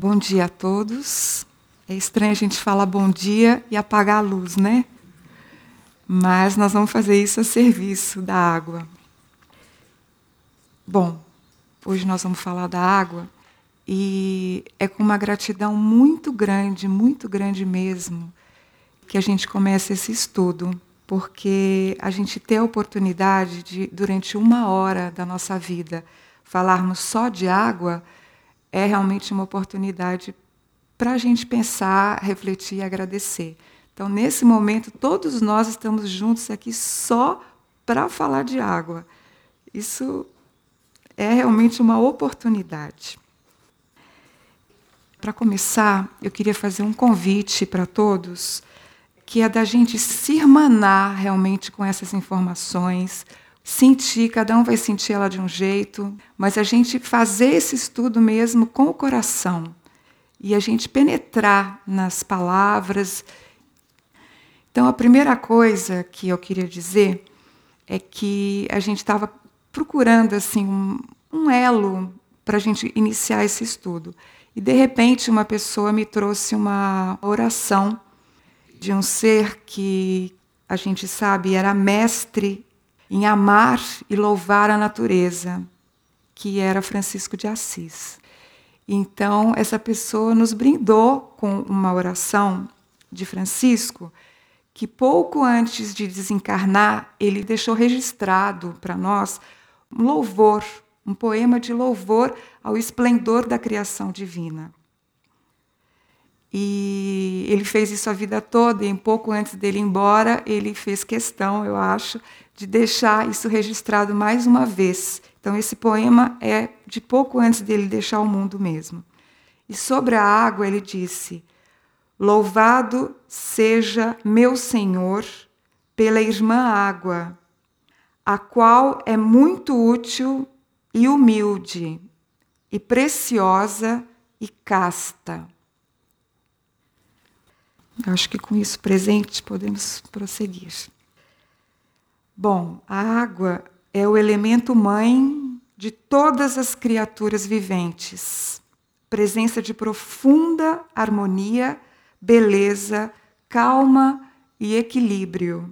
Bom dia a todos. É estranho a gente falar bom dia e apagar a luz, né? Mas nós vamos fazer isso a serviço da água. Bom, hoje nós vamos falar da água e é com uma gratidão muito grande mesmo, que a gente começa esse estudo, porque a gente ter a oportunidade de, durante 1 hora da nossa vida, falarmos só de água, é realmente uma oportunidade para a gente pensar, refletir e agradecer. Então, nesse momento, todos nós estamos juntos aqui só para falar de água. Isso é realmente uma oportunidade. Para começar, eu queria fazer um convite para todos, que é da gente se irmanar realmente com essas informações, sentir, cada um vai sentir ela de um jeito, mas a gente fazer esse estudo mesmo com o coração e a gente penetrar nas palavras. Então, a primeira coisa que eu queria dizer é que a gente estava procurando assim, um elo para a gente iniciar esse estudo. E, de repente, uma pessoa me trouxe uma oração de um ser que a gente sabe era mestre em amar e louvar a natureza, que era Francisco de Assis. Então, essa pessoa nos brindou com uma oração de Francisco, que pouco antes de desencarnar, ele deixou registrado para nós um louvor, um poema de louvor ao esplendor da criação divina. E ele fez isso a vida toda, e um pouco antes dele ir embora, ele fez questão, eu acho, de deixar isso registrado mais uma vez. Então, esse poema é de pouco antes dele deixar o mundo mesmo. E sobre a água, ele disse: louvado seja meu Senhor pela irmã água, a qual é muito útil e humilde, e preciosa e casta. Acho que com isso presente podemos prosseguir. Bom, a água é o elemento mãe de todas as criaturas viventes. Presença de profunda harmonia, beleza, calma e equilíbrio.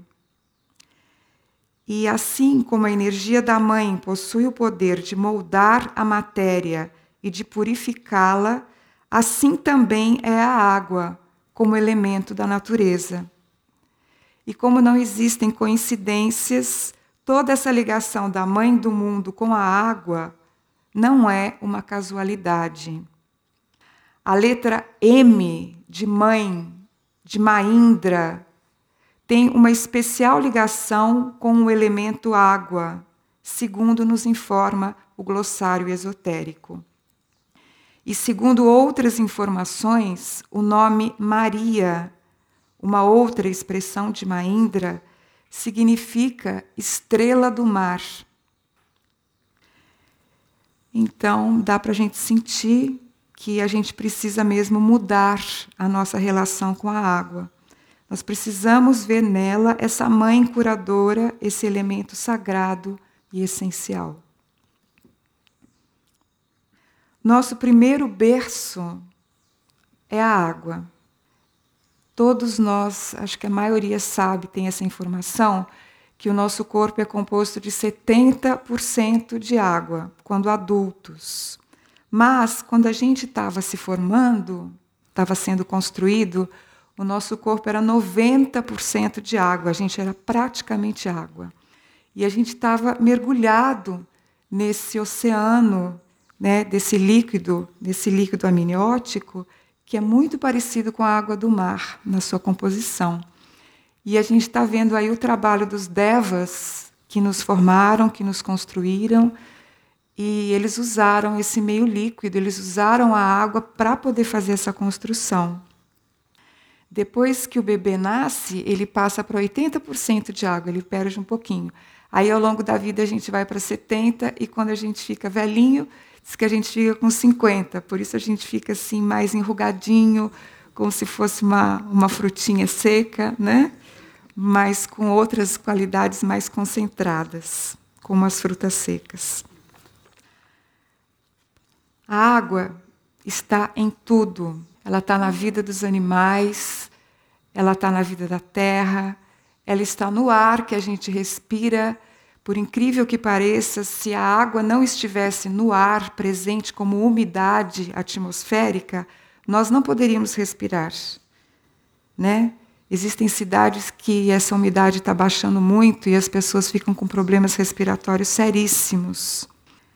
E assim como a energia da mãe possui o poder de moldar a matéria e de purificá-la, assim também é a água, como elemento da natureza. E como não existem coincidências, toda essa ligação da mãe do mundo com a água não é uma casualidade. A letra M de mãe, de Mahindra, tem uma especial ligação com o elemento água, segundo nos informa o glossário esotérico. E segundo outras informações, o nome Maria, uma outra expressão de Mahindra, significa estrela do mar. Então, dá para a gente sentir que a gente precisa mesmo mudar a nossa relação com a água. Nós precisamos ver nela essa mãe curadora, esse elemento sagrado e essencial. Nosso primeiro berço é a água. Todos nós, acho que a maioria sabe, tem essa informação, que o nosso corpo é composto de 70% de água, quando adultos. Mas, quando a gente estava se formando, estava sendo construído, o nosso corpo era 90% de água, a gente era praticamente água. E a gente estava mergulhado nesse oceano, né, desse líquido amniótico, que é muito parecido com a água do mar na sua composição. E a gente está vendo aí o trabalho dos devas que nos formaram, que nos construíram, e eles usaram esse meio líquido, eles usaram a água para poder fazer essa construção. Depois que o bebê nasce, ele passa para 80% de água, ele perde um pouquinho. Aí, ao longo da vida, a gente vai para 70%, e quando a gente fica velhinho, diz que a gente fica com 50%. Por isso a gente fica assim, mais enrugadinho, como se fosse uma frutinha seca, né? Mas com outras qualidades mais concentradas, como as frutas secas. A água está em tudo. Ela está na vida dos animais, ela está na vida da terra, ela está no ar que a gente respira. Por incrível que pareça, se a água não estivesse no ar, presente como umidade atmosférica, nós não poderíamos respirar, né? Existem cidades que essa umidade está baixando muito e as pessoas ficam com problemas respiratórios seríssimos.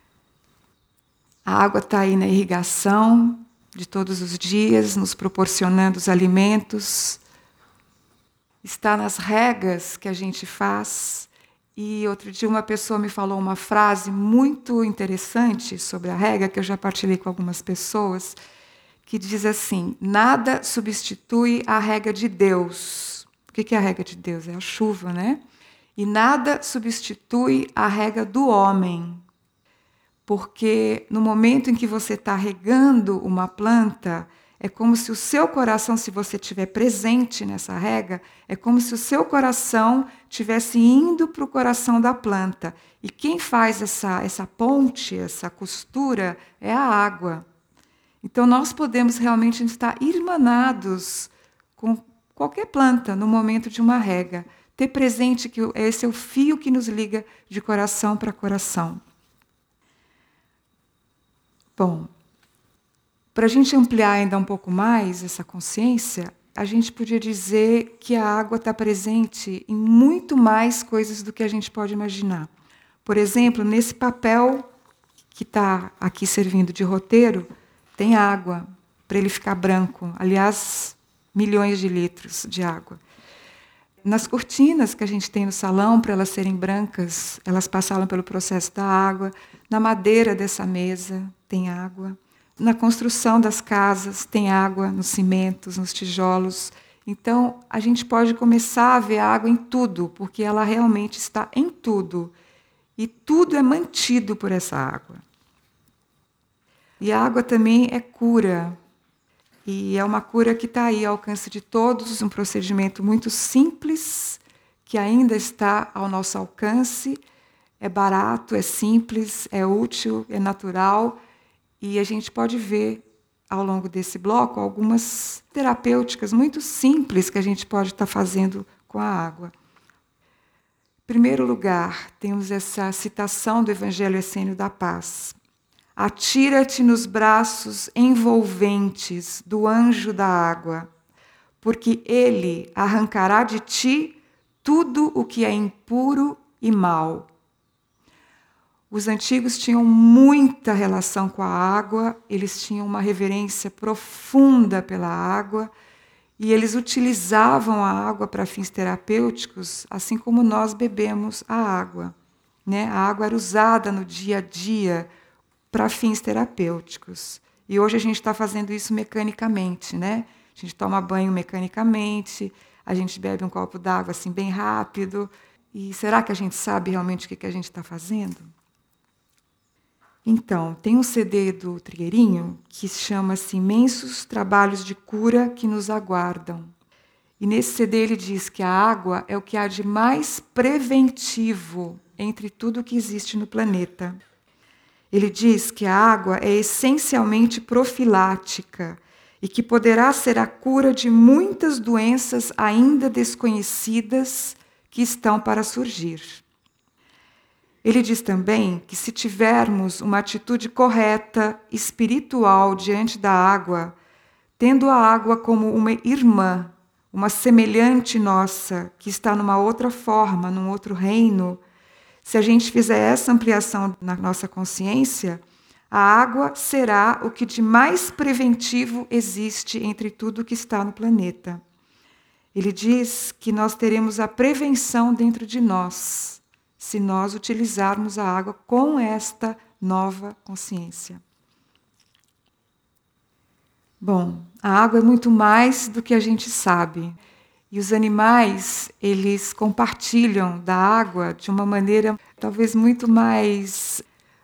A água está aí na irrigação de todos os dias, nos proporcionando os alimentos. Está nas regas que a gente faz. E outro dia uma pessoa me falou uma frase muito interessante sobre a rega, que eu já partilhei com algumas pessoas, que diz assim: nada substitui a rega de Deus. O que é a rega de Deus? É a chuva, né? E nada substitui a rega do homem. Porque no momento em que você está regando uma planta, é como se o seu coração, se você estiver presente nessa rega, é como se o seu coração estivesse indo para o coração da planta. E quem faz essa ponte, essa costura, é a água. Então nós podemos realmente estar irmanados com qualquer planta no momento de uma rega. Ter presente que esse é o fio que nos liga de coração para coração. Bom, para a gente ampliar ainda um pouco mais essa consciência, a gente podia dizer que a água está presente em muito mais coisas do que a gente pode imaginar. Por exemplo, nesse papel que está aqui servindo de roteiro, tem água, para ele ficar branco. Aliás, milhões de litros de água. Nas cortinas que a gente tem no salão, para elas serem brancas, elas passaram pelo processo da água. Na madeira dessa mesa tem água. Na construção das casas tem água, nos cimentos, nos tijolos. Então, a gente pode começar a ver a água em tudo, porque ela realmente está em tudo. E tudo é mantido por essa água. E a água também é cura. E é uma cura que está aí ao alcance de todos, um procedimento muito simples, que ainda está ao nosso alcance. É barato, é simples, é útil, é natural. E a gente pode ver, ao longo desse bloco, algumas terapêuticas muito simples que a gente pode estar fazendo com a água. Em primeiro lugar, temos essa citação do Evangelho Essênio da Paz. Atira-te nos braços envolventes do anjo da água, porque ele arrancará de ti tudo o que é impuro e mau. Os antigos tinham muita relação com a água, eles tinham uma reverência profunda pela água e eles utilizavam a água para fins terapêuticos, assim como nós bebemos a água, né? A água era usada no dia a dia para fins terapêuticos. E hoje a gente está fazendo isso mecanicamente, né? A gente toma banho mecanicamente, a gente bebe um copo d'água assim bem rápido. E será que a gente sabe realmente o que a gente está fazendo? Então, tem um CD do Trigueirinho que chama-se Imensos Trabalhos de Cura que nos aguardam. E nesse CD ele diz que a água é o que há de mais preventivo entre tudo que existe no planeta. Ele diz que a água é essencialmente profilática e que poderá ser a cura de muitas doenças ainda desconhecidas que estão para surgir. Ele diz também que se tivermos uma atitude correta, espiritual diante da água, tendo a água como uma irmã, uma semelhante nossa, que está numa outra forma, num outro reino, se a gente fizer essa ampliação na nossa consciência, a água será o que de mais preventivo existe entre tudo que está no planeta. Ele diz que nós teremos a prevenção dentro de nós, se nós utilizarmos a água com esta nova consciência. Bom, a água é muito mais do que a gente sabe. E os animais, eles compartilham da água de uma maneira talvez muito mais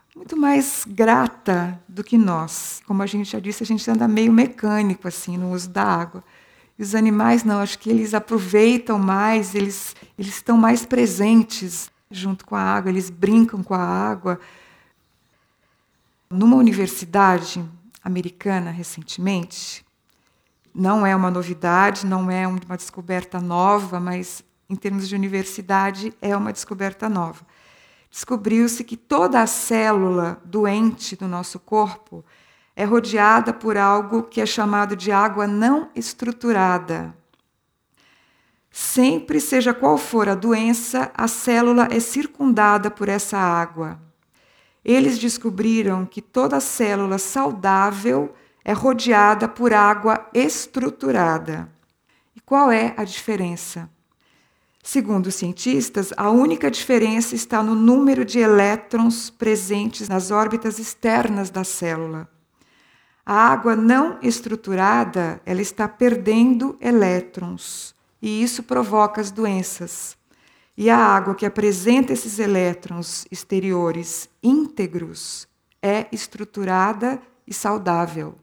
grata do que nós. Como a gente já disse, a gente anda meio mecânico assim no uso da água. E os animais não, acho que eles aproveitam mais, eles estão mais presentes junto com a água, eles brincam com a água. Numa universidade, americana recentemente. Não é uma novidade, não é uma descoberta nova, mas em termos de universidade é uma descoberta nova. Descobriu-se que toda a célula doente do nosso corpo é rodeada por algo que é chamado de água não estruturada. Sempre, seja qual for a doença, a célula é circundada por essa água. Eles descobriram que toda célula saudável é rodeada por água estruturada. E qual é a diferença? Segundo os cientistas, a única diferença está no número de elétrons presentes nas órbitas externas da célula. A água não estruturada, ela está perdendo elétrons, e isso provoca as doenças. E a água que apresenta esses elétrons exteriores íntegros é estruturada e saudável.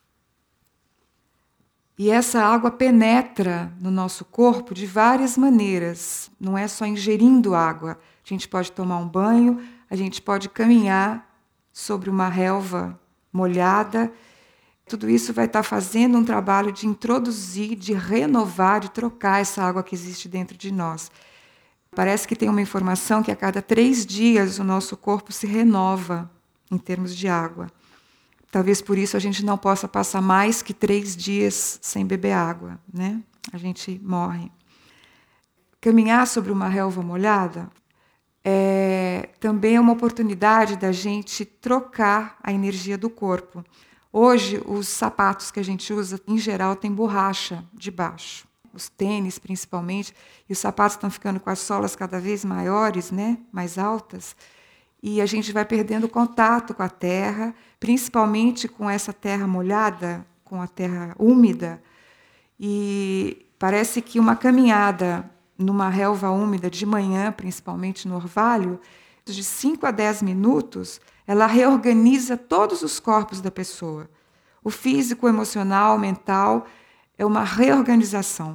E essa água penetra no nosso corpo de várias maneiras. Não é só ingerindo água. A gente pode tomar um banho, a gente pode caminhar sobre uma relva molhada. Tudo isso vai estar fazendo um trabalho de introduzir, de renovar, de trocar essa água que existe dentro de nós. Parece que tem uma informação que a cada 3 dias o nosso corpo se renova em termos de água. Talvez por isso a gente não possa passar mais que 3 dias sem beber água, né? A gente morre. Caminhar sobre uma relva molhada também é uma oportunidade da gente trocar a energia do corpo. Hoje, os sapatos que a gente usa, em geral, têm borracha debaixo. Os tênis, principalmente, e os sapatos estão ficando com as solas cada vez maiores, né? Mais altas. E a gente vai perdendo contato com a terra, principalmente com essa terra molhada, com a terra úmida. E parece que uma caminhada numa relva úmida de manhã, principalmente no orvalho, de 5 a 10 minutos, ela reorganiza todos os corpos da pessoa. O físico, o emocional, o mental, é uma reorganização.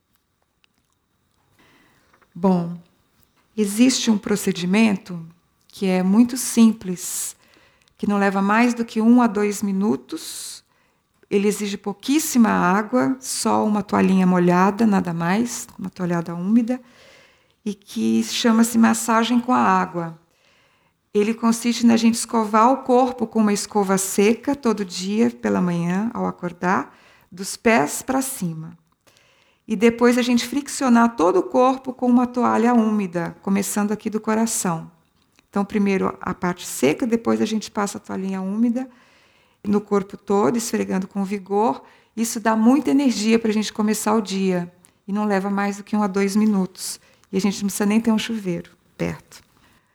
Bom, existe um procedimento que é muito simples, que não leva mais do que 1 a 2 minutos. Ele exige pouquíssima água, só uma toalhinha molhada, nada mais, uma toalhada úmida, e que chama-se massagem com a água. Ele consiste na gente escovar o corpo com uma escova seca todo dia, pela manhã, ao acordar, dos pés para cima. E depois a gente friccionar todo o corpo com uma toalha úmida, começando aqui do coração. Então, primeiro a parte seca, depois a gente passa a toalhinha úmida no corpo todo, esfregando com vigor. Isso dá muita energia para a gente começar o dia. E não leva mais do que 1 a 2 minutos. E a gente não precisa nem ter um chuveiro perto.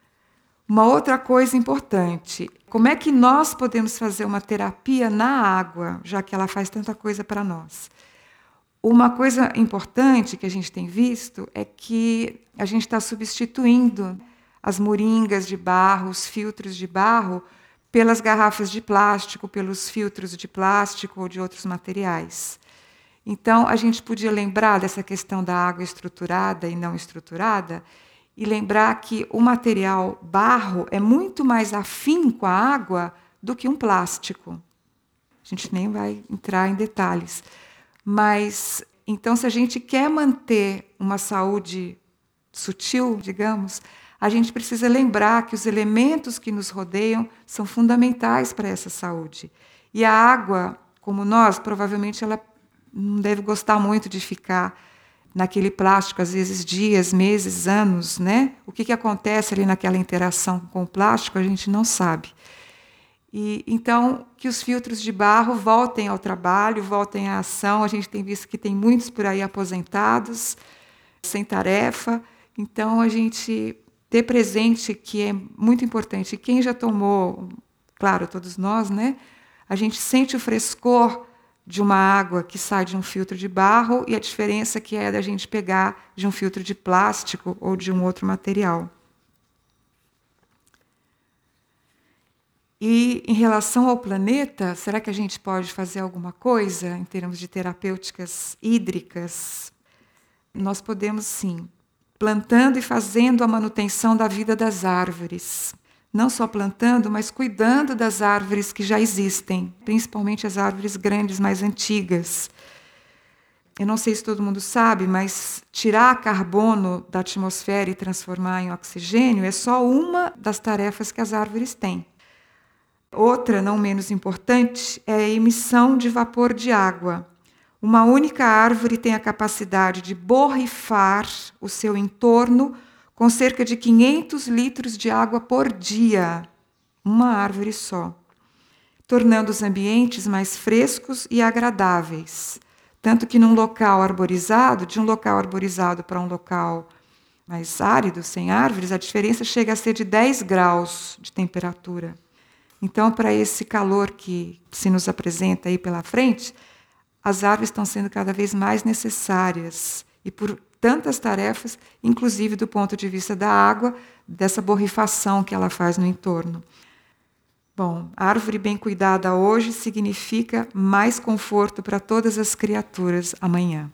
Uma outra coisa importante, como é que nós podemos fazer uma terapia na água, já que ela faz tanta coisa para nós? Uma coisa importante que a gente tem visto é que a gente está substituindo as moringas de barro, os filtros de barro, pelas garrafas de plástico, pelos filtros de plástico ou de outros materiais. Então, a gente podia lembrar dessa questão da água estruturada e não estruturada, e lembrar que o material barro é muito mais afim com a água do que um plástico. A gente nem vai entrar em detalhes. Mas, então, se a gente quer manter uma saúde sutil, digamos, a gente precisa lembrar que os elementos que nos rodeiam são fundamentais para essa saúde. E a água, como nós, provavelmente ela não deve gostar muito de ficar naquele plástico, às vezes dias, meses, anos, né? O que acontece ali naquela interação com o plástico, a gente não sabe. E, então, que os filtros de barro voltem ao trabalho, voltem à ação. A gente tem visto que tem muitos por aí aposentados, sem tarefa. Então, a gente ter presente que é muito importante. Quem já tomou, claro, todos nós, né? A gente sente o frescor de uma água que sai de um filtro de barro e a diferença que é da gente pegar de um filtro de plástico ou de um outro material. E em relação ao planeta, será que a gente pode fazer alguma coisa em termos de terapêuticas hídricas? Nós podemos, sim, plantando e fazendo a manutenção da vida das árvores. não só plantando, mas cuidando das árvores que já existem, principalmente as árvores grandes, mais antigas. Eu não sei se todo mundo sabe, mas tirar carbono da atmosfera e transformar em oxigênio é só uma das tarefas que as árvores têm. Outra, não menos importante, é a emissão de vapor de água. Uma única árvore tem a capacidade de borrifar o seu entorno com cerca de 500 litros de água por dia. Uma árvore só. Tornando os ambientes mais frescos e agradáveis. Tanto que de um local arborizado para um local mais árido, sem árvores, a diferença chega a ser de 10 graus de temperatura. Então, para esse calor que se nos apresenta aí pela frente, as árvores estão sendo cada vez mais necessárias. E por tantas tarefas, inclusive do ponto de vista da água, dessa borrifação que ela faz no entorno. Bom, árvore bem cuidada hoje significa mais conforto para todas as criaturas amanhã.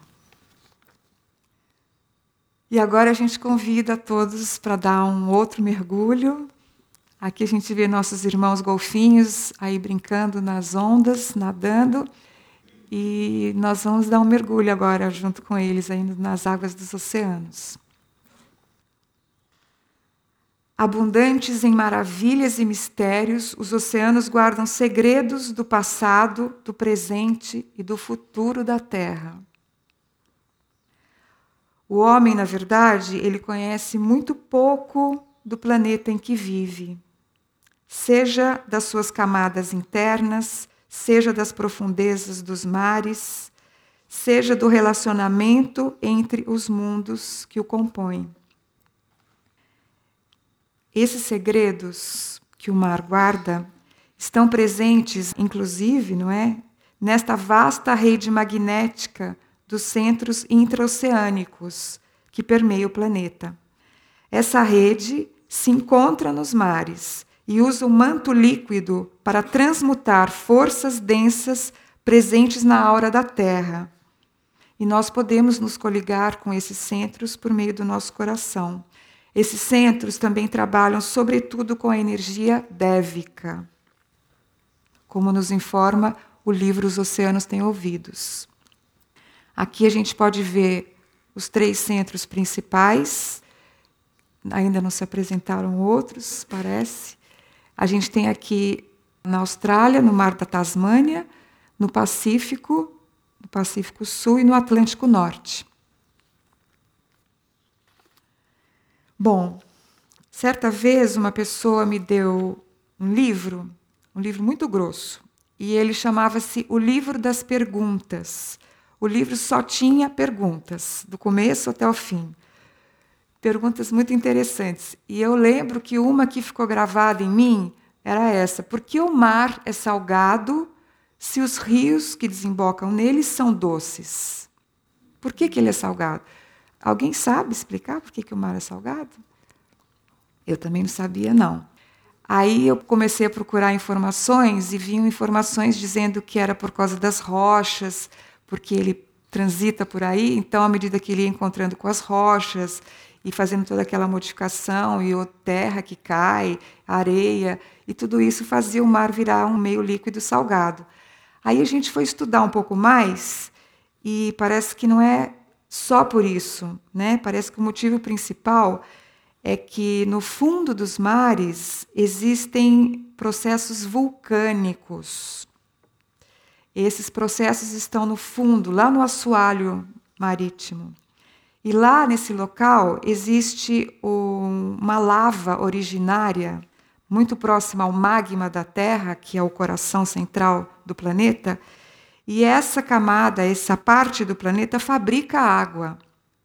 E agora a gente convida a todos para dar um outro mergulho. Aqui a gente vê nossos irmãos golfinhos aí brincando nas ondas, nadando. E nós vamos dar um mergulho agora junto com eles aí nas águas dos oceanos. Abundantes em maravilhas e mistérios, os oceanos guardam segredos do passado, do presente e do futuro da Terra. O homem, na verdade, ele conhece muito pouco do planeta em que vive. Seja das suas camadas internas, seja das profundezas dos mares, seja do relacionamento entre os mundos que o compõem. Esses segredos que o mar guarda estão presentes, inclusive, não é, nesta vasta rede magnética dos centros intraoceânicos que permeia o planeta. Essa rede se encontra nos mares e usa o manto líquido para transmutar forças densas presentes na aura da Terra. E nós podemos nos coligar com esses centros por meio do nosso coração. Esses centros também trabalham, sobretudo, com a energia dévica, como nos informa o livro Os Oceanos Têm Ouvidos. Aqui a gente pode ver os 3 centros principais, ainda não se apresentaram outros, parece. A gente tem aqui na Austrália, no Mar da Tasmânia, no Pacífico Sul e no Atlântico Norte. Bom, certa vez uma pessoa me deu um livro muito grosso, e ele chamava-se O Livro das Perguntas. O livro só tinha perguntas, do começo até o fim. Perguntas muito interessantes. E eu lembro que uma que ficou gravada em mim era essa: por que o mar é salgado se os rios que desembocam nele são doces? Por que ele é salgado? Alguém sabe explicar por que o mar é salgado? Eu também não sabia, não. Aí eu comecei a procurar informações e vinham informações dizendo que era por causa das rochas, porque ele transita por aí, então, à medida que ele ia encontrando com as rochas e fazendo toda aquela modificação, e a terra que cai, areia, e tudo isso fazia o mar virar um meio líquido salgado. Aí a gente foi estudar um pouco mais, e parece que não é só por isso, né? Parece que o motivo principal é que no fundo dos mares existem processos vulcânicos. Esses processos estão no fundo, lá no assoalho marítimo. E lá nesse local existe uma lava originária, muito próxima ao magma da Terra, que é o coração central do planeta, e essa camada, essa parte do planeta fabrica água.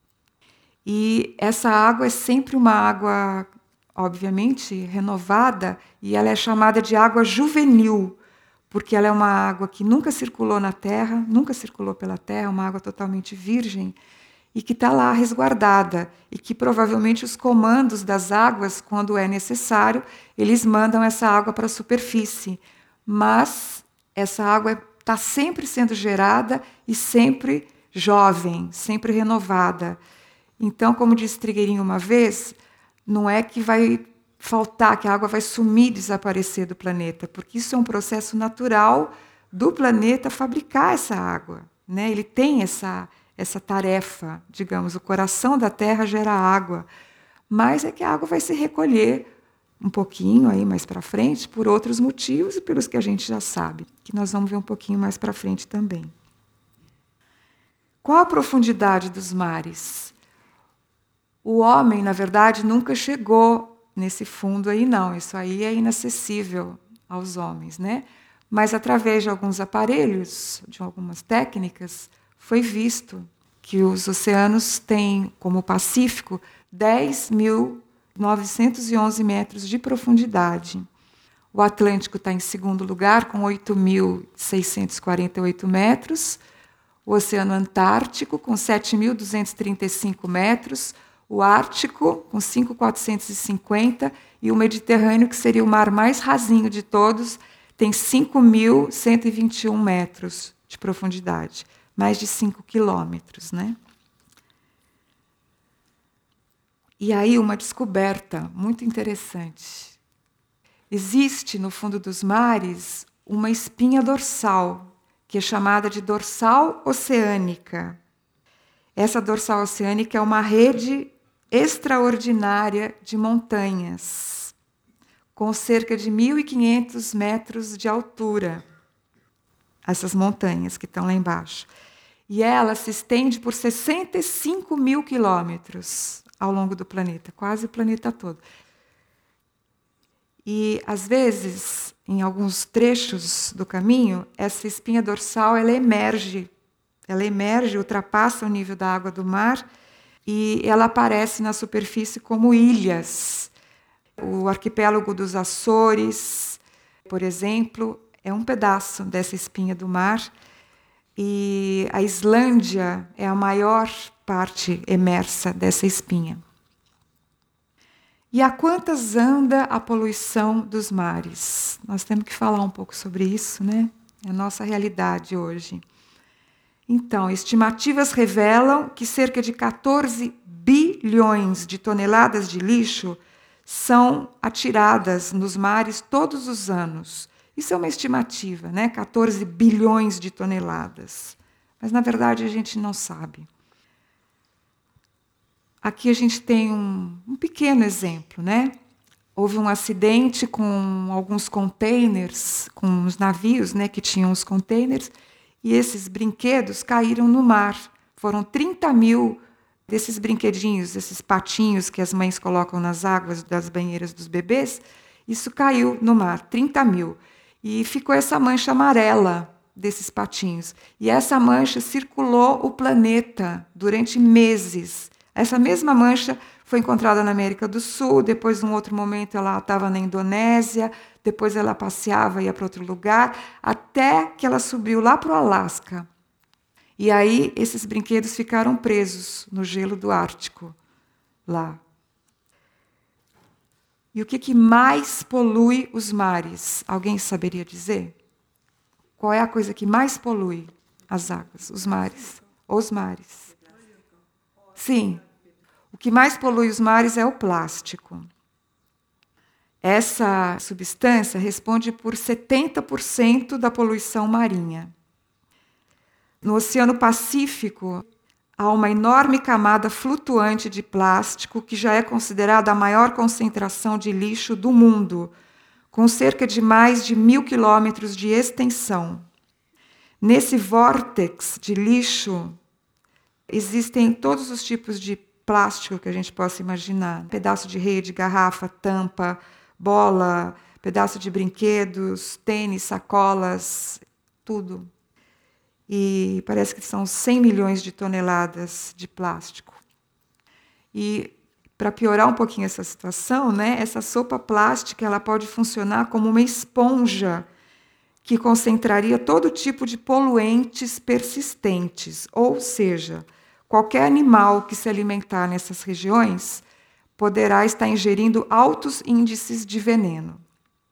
E essa água é sempre uma água, obviamente, renovada, e ela é chamada de água juvenil, porque ela é uma água que nunca circulou na Terra, nunca circulou pela Terra, uma água totalmente virgem, e que está lá resguardada, e que provavelmente os comandos das águas, quando é necessário, eles mandam essa água para a superfície. Mas essa água está sempre sendo gerada e sempre jovem, sempre renovada. Então, como disse Trigueirinho uma vez, não é que vai faltar, que a água vai sumir, desaparecer do planeta, porque isso é um processo natural do planeta fabricar essa água, né? Ele tem essa tarefa, digamos, o coração da Terra gera água, mas é que a água vai se recolher um pouquinho aí mais para frente por outros motivos e pelos que a gente já sabe, que nós vamos ver um pouquinho mais para frente também. Qual a profundidade dos mares? O homem, na verdade, nunca chegou nesse fundo aí, não. Isso aí é inacessível aos homens, né? Mas, através de alguns aparelhos, de algumas técnicas, foi visto que os oceanos têm, como o Pacífico, 10.911 metros de profundidade. O Atlântico está em segundo lugar, com 8.648 metros. O Oceano Antártico, com 7.235 metros. O Ártico, com 5.450, e o Mediterrâneo, que seria o mar mais rasinho de todos, tem 5.121 metros de profundidade, mais de 5 quilômetros, né? E aí uma descoberta muito interessante. Existe, no fundo dos mares, uma espinha dorsal, que é chamada de dorsal oceânica. Essa dorsal oceânica é uma rede extraordinária de montanhas, com cerca de 1.500 metros de altura, essas montanhas que estão lá embaixo. E ela se estende por 65 mil quilômetros ao longo do planeta, quase o planeta todo. E, às vezes, em alguns trechos do caminho, essa espinha dorsal ela emerge, ultrapassa o nível da água do mar, e ela aparece na superfície como ilhas. O arquipélago dos Açores, por exemplo, é um pedaço dessa espinha do mar, e a Islândia é a maior parte emersa dessa espinha. E a quantas anda a poluição dos mares? Nós temos que falar um pouco sobre isso, né? É a nossa realidade hoje. Então, estimativas revelam que cerca de 14 bilhões de toneladas de lixo são atiradas nos mares todos os anos. Isso é uma estimativa, né? 14 bilhões de toneladas. Mas, na verdade, a gente não sabe. Aqui a gente tem um pequeno exemplo, né? Houve um acidente com alguns containers, com os navios, né, que tinham os containers, e esses brinquedos caíram no mar. Foram 30 mil desses brinquedinhos, esses patinhos que as mães colocam nas águas das banheiras dos bebês, isso caiu no mar, 30 mil. E ficou essa mancha amarela desses patinhos. E essa mancha circulou o planeta durante meses. Essa mesma mancha foi encontrada na América do Sul, depois, num outro momento, ela estava na Indonésia, depois ela passeava e ia para outro lugar, até que ela subiu lá para o Alasca. E aí, esses brinquedos ficaram presos no gelo do Ártico, lá. E o que mais polui os mares? Alguém saberia dizer? Qual é a coisa que mais polui as águas, os mares? Os mares. Sim. O que mais polui os mares é o plástico. Essa substância responde por 70% da poluição marinha. No Oceano Pacífico, há uma enorme camada flutuante de plástico que já é considerada a maior concentração de lixo do mundo, com cerca de mais de 1.000 quilômetros de extensão. Nesse vórtex de lixo, existem todos os tipos de plástico que a gente possa imaginar. Pedaço de rede, garrafa, tampa, bola, pedaço de brinquedos, tênis, sacolas, tudo. E parece que são 100 milhões de toneladas de plástico. E, para piorar um pouquinho essa situação, né, essa sopa plástica ela pode funcionar como uma esponja que concentraria todo tipo de poluentes persistentes, ou seja, qualquer animal que se alimentar nessas regiões poderá estar ingerindo altos índices de veneno.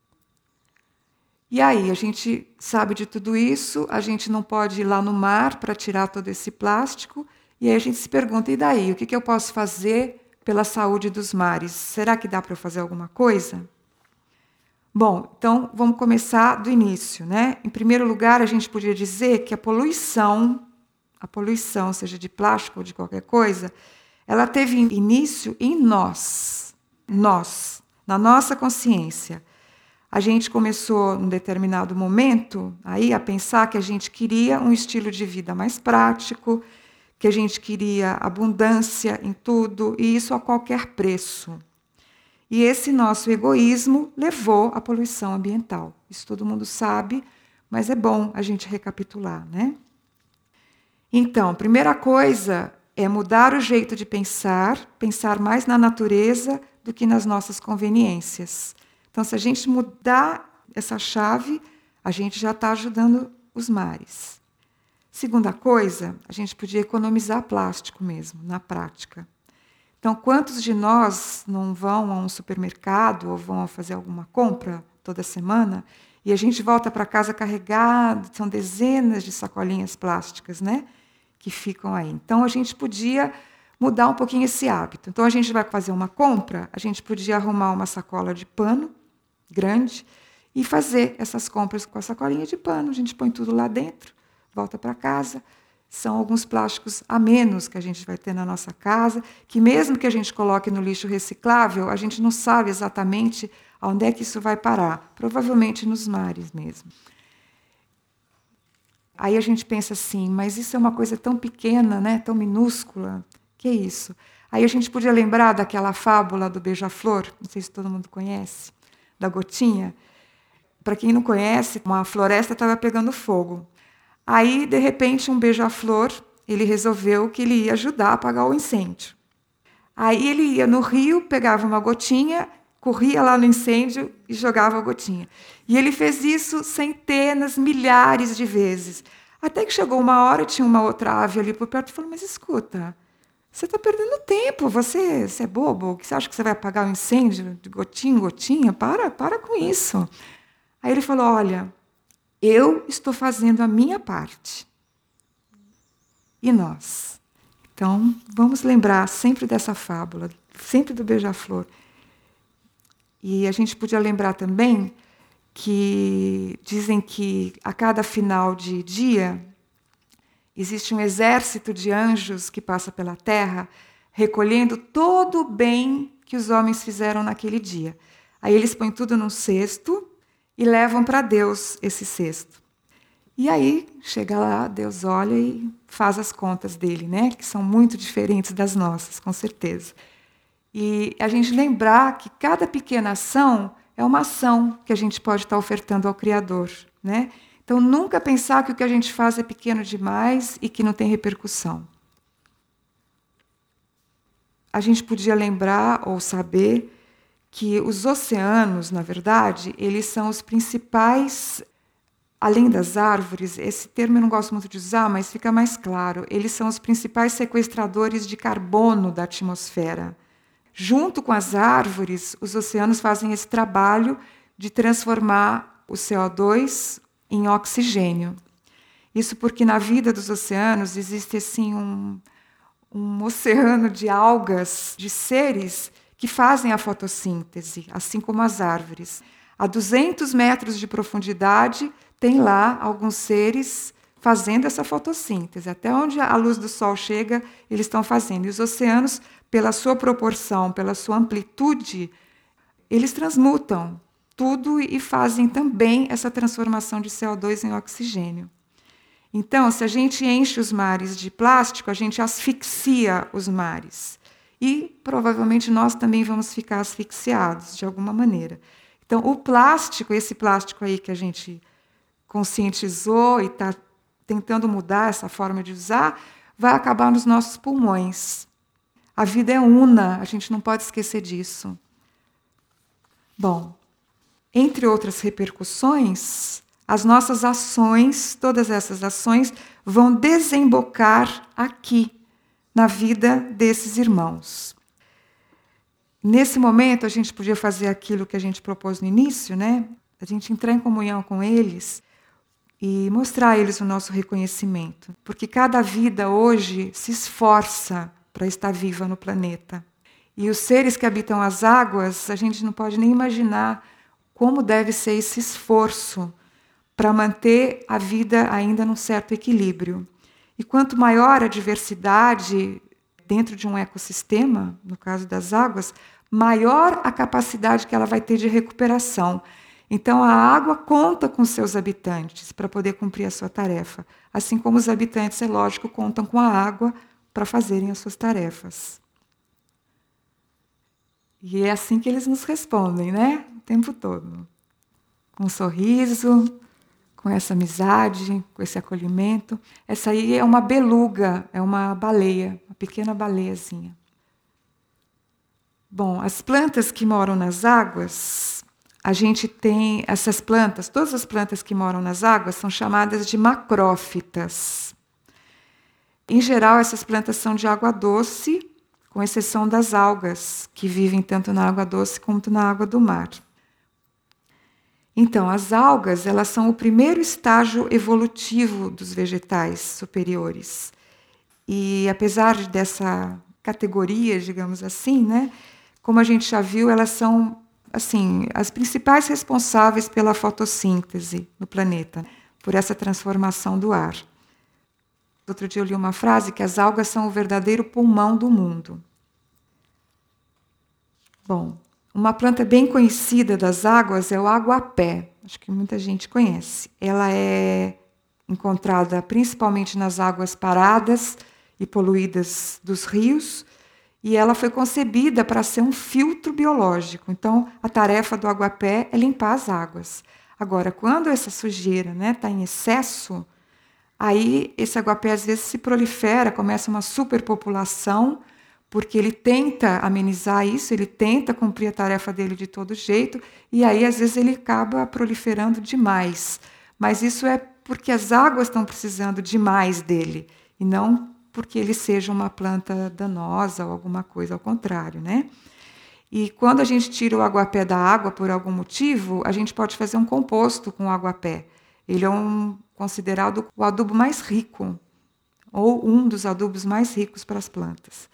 E aí, a gente sabe de tudo isso, a gente não pode ir lá no mar para tirar todo esse plástico, e aí a gente se pergunta, e daí? O que eu posso fazer pela saúde dos mares. Será que dá para eu fazer alguma coisa? Bom, então vamos começar do início, né? Em primeiro lugar, a gente podia dizer que a poluição, seja de plástico ou de qualquer coisa, ela teve início em nós, na nossa consciência. A gente começou, num determinado momento, aí a pensar que a gente queria um estilo de vida mais prático, que a gente queria abundância em tudo, e isso a qualquer preço. E esse nosso egoísmo levou à poluição ambiental. Isso todo mundo sabe, mas é bom a gente recapitular, né? Então, primeira coisa é mudar o jeito de pensar mais na natureza do que nas nossas conveniências. Então, se a gente mudar essa chave, a gente já está ajudando os mares. Segunda coisa, a gente podia economizar plástico mesmo, na prática. Então, quantos de nós não vão a um supermercado ou vão fazer alguma compra toda semana e a gente volta para casa carregado, são dezenas de sacolinhas plásticas, né, que ficam aí. Então, a gente podia mudar um pouquinho esse hábito. Então, a gente vai fazer uma compra, a gente podia arrumar uma sacola de pano grande e fazer essas compras com a sacolinha de pano. A gente põe tudo lá dentro, volta para casa. São alguns plásticos a menos que a gente vai ter na nossa casa, que mesmo que a gente coloque no lixo reciclável, a gente não sabe exatamente aonde é que isso vai parar. Provavelmente nos mares mesmo. Aí a gente pensa assim, mas isso é uma coisa tão pequena, né, tão minúscula. Que é isso? Aí a gente podia lembrar daquela fábula do beija-flor, não sei se todo mundo conhece, da gotinha. Para quem não conhece, uma floresta estava pegando fogo. Aí, de repente, um beija-flor, ele resolveu que ele ia ajudar a apagar o incêndio. Aí ele ia no rio, pegava uma gotinha, corria lá no incêndio e jogava a gotinha. E ele fez isso centenas, milhares de vezes. Até que chegou uma hora, tinha uma outra ave ali por perto e falou, mas escuta, você está perdendo tempo, você é bobo, você acha que você vai apagar o incêndio de gotinha em gotinha? Para com isso. Aí ele falou, olha, eu estou fazendo a minha parte. E nós? Então, vamos lembrar sempre dessa fábula, sempre do beija-flor. E a gente podia lembrar também que dizem que a cada final de dia existe um exército de anjos que passa pela terra recolhendo todo o bem que os homens fizeram naquele dia. Aí eles põem tudo num cesto e levam para Deus esse cesto. E aí, chega lá, Deus olha e faz as contas dele, né? Que são muito diferentes das nossas, com certeza. E a gente lembrar que cada pequena ação é uma ação que a gente pode estar ofertando ao Criador, né? Então, nunca pensar que o que a gente faz é pequeno demais e que não tem repercussão. A gente podia lembrar ou saber que os oceanos, na verdade, eles são os principais, além das árvores, esse termo eu não gosto muito de usar, mas fica mais claro, eles são os principais sequestradores de carbono da atmosfera. Junto com as árvores, os oceanos fazem esse trabalho de transformar o CO2 em oxigênio. Isso porque na vida dos oceanos existe assim um oceano de algas, de seres que fazem a fotossíntese, assim como as árvores. A 200 metros de profundidade, tem lá alguns seres fazendo essa fotossíntese. Até onde a luz do sol chega, eles estão fazendo. E os oceanos, pela sua proporção, pela sua amplitude, eles transmutam tudo e fazem também essa transformação de CO2 em oxigênio. Então, se a gente enche os mares de plástico, a gente asfixia os mares. E, provavelmente, nós também vamos ficar asfixiados, de alguma maneira. Então, o plástico, esse plástico aí que a gente conscientizou e está tentando mudar essa forma de usar, vai acabar nos nossos pulmões. A vida é una, a gente não pode esquecer disso. Bom, entre outras repercussões, as nossas ações, todas essas ações, vão desembocar aqui, na vida desses irmãos. Nesse momento, a gente podia fazer aquilo que a gente propôs no início, né? A gente entrar em comunhão com eles e mostrar a eles o nosso reconhecimento. Porque cada vida hoje se esforça para estar viva no planeta. E os seres que habitam as águas, a gente não pode nem imaginar como deve ser esse esforço para manter a vida ainda num certo equilíbrio. E quanto maior a diversidade dentro de um ecossistema, no caso das águas, maior a capacidade que ela vai ter de recuperação. Então, a água conta com seus habitantes para poder cumprir a sua tarefa, assim como os habitantes, é lógico, contam com a água para fazerem as suas tarefas. E é assim que eles nos respondem, né? O tempo todo. Com um sorriso, com essa amizade, com esse acolhimento. Essa aí é uma beluga, é uma baleia, uma pequena baleiazinha. Bom, as plantas que moram nas águas, a gente tem essas plantas, todas as plantas que moram nas águas são chamadas de macrófitas. Em geral, essas plantas são de água doce, com exceção das algas, que vivem tanto na água doce quanto na água do mar. Então, as algas, elas são o primeiro estágio evolutivo dos vegetais superiores. E apesar dessa categoria, digamos assim, né, como a gente já viu, elas são assim, as principais responsáveis pela fotossíntese no planeta, por essa transformação do ar. Outro dia eu li uma frase que as algas são o verdadeiro pulmão do mundo. Bom, uma planta bem conhecida das águas é o aguapé. Acho que muita gente conhece. Ela é encontrada principalmente nas águas paradas e poluídas dos rios, e ela foi concebida para ser um filtro biológico. Então, a tarefa do aguapé é limpar as águas. Agora, quando essa sujeira está em excesso, aí esse aguapé às vezes se prolifera, começa uma superpopulação, porque ele tenta amenizar isso, ele tenta cumprir a tarefa dele de todo jeito, e aí às vezes ele acaba proliferando demais. Mas isso é porque as águas estão precisando demais dele, e não porque ele seja uma planta danosa ou alguma coisa ao contrário, né? E quando a gente tira o aguapé da água por algum motivo, a gente pode fazer um composto com o aguapé. Ele é considerado o adubo mais rico, ou um dos adubos mais ricos para as plantas.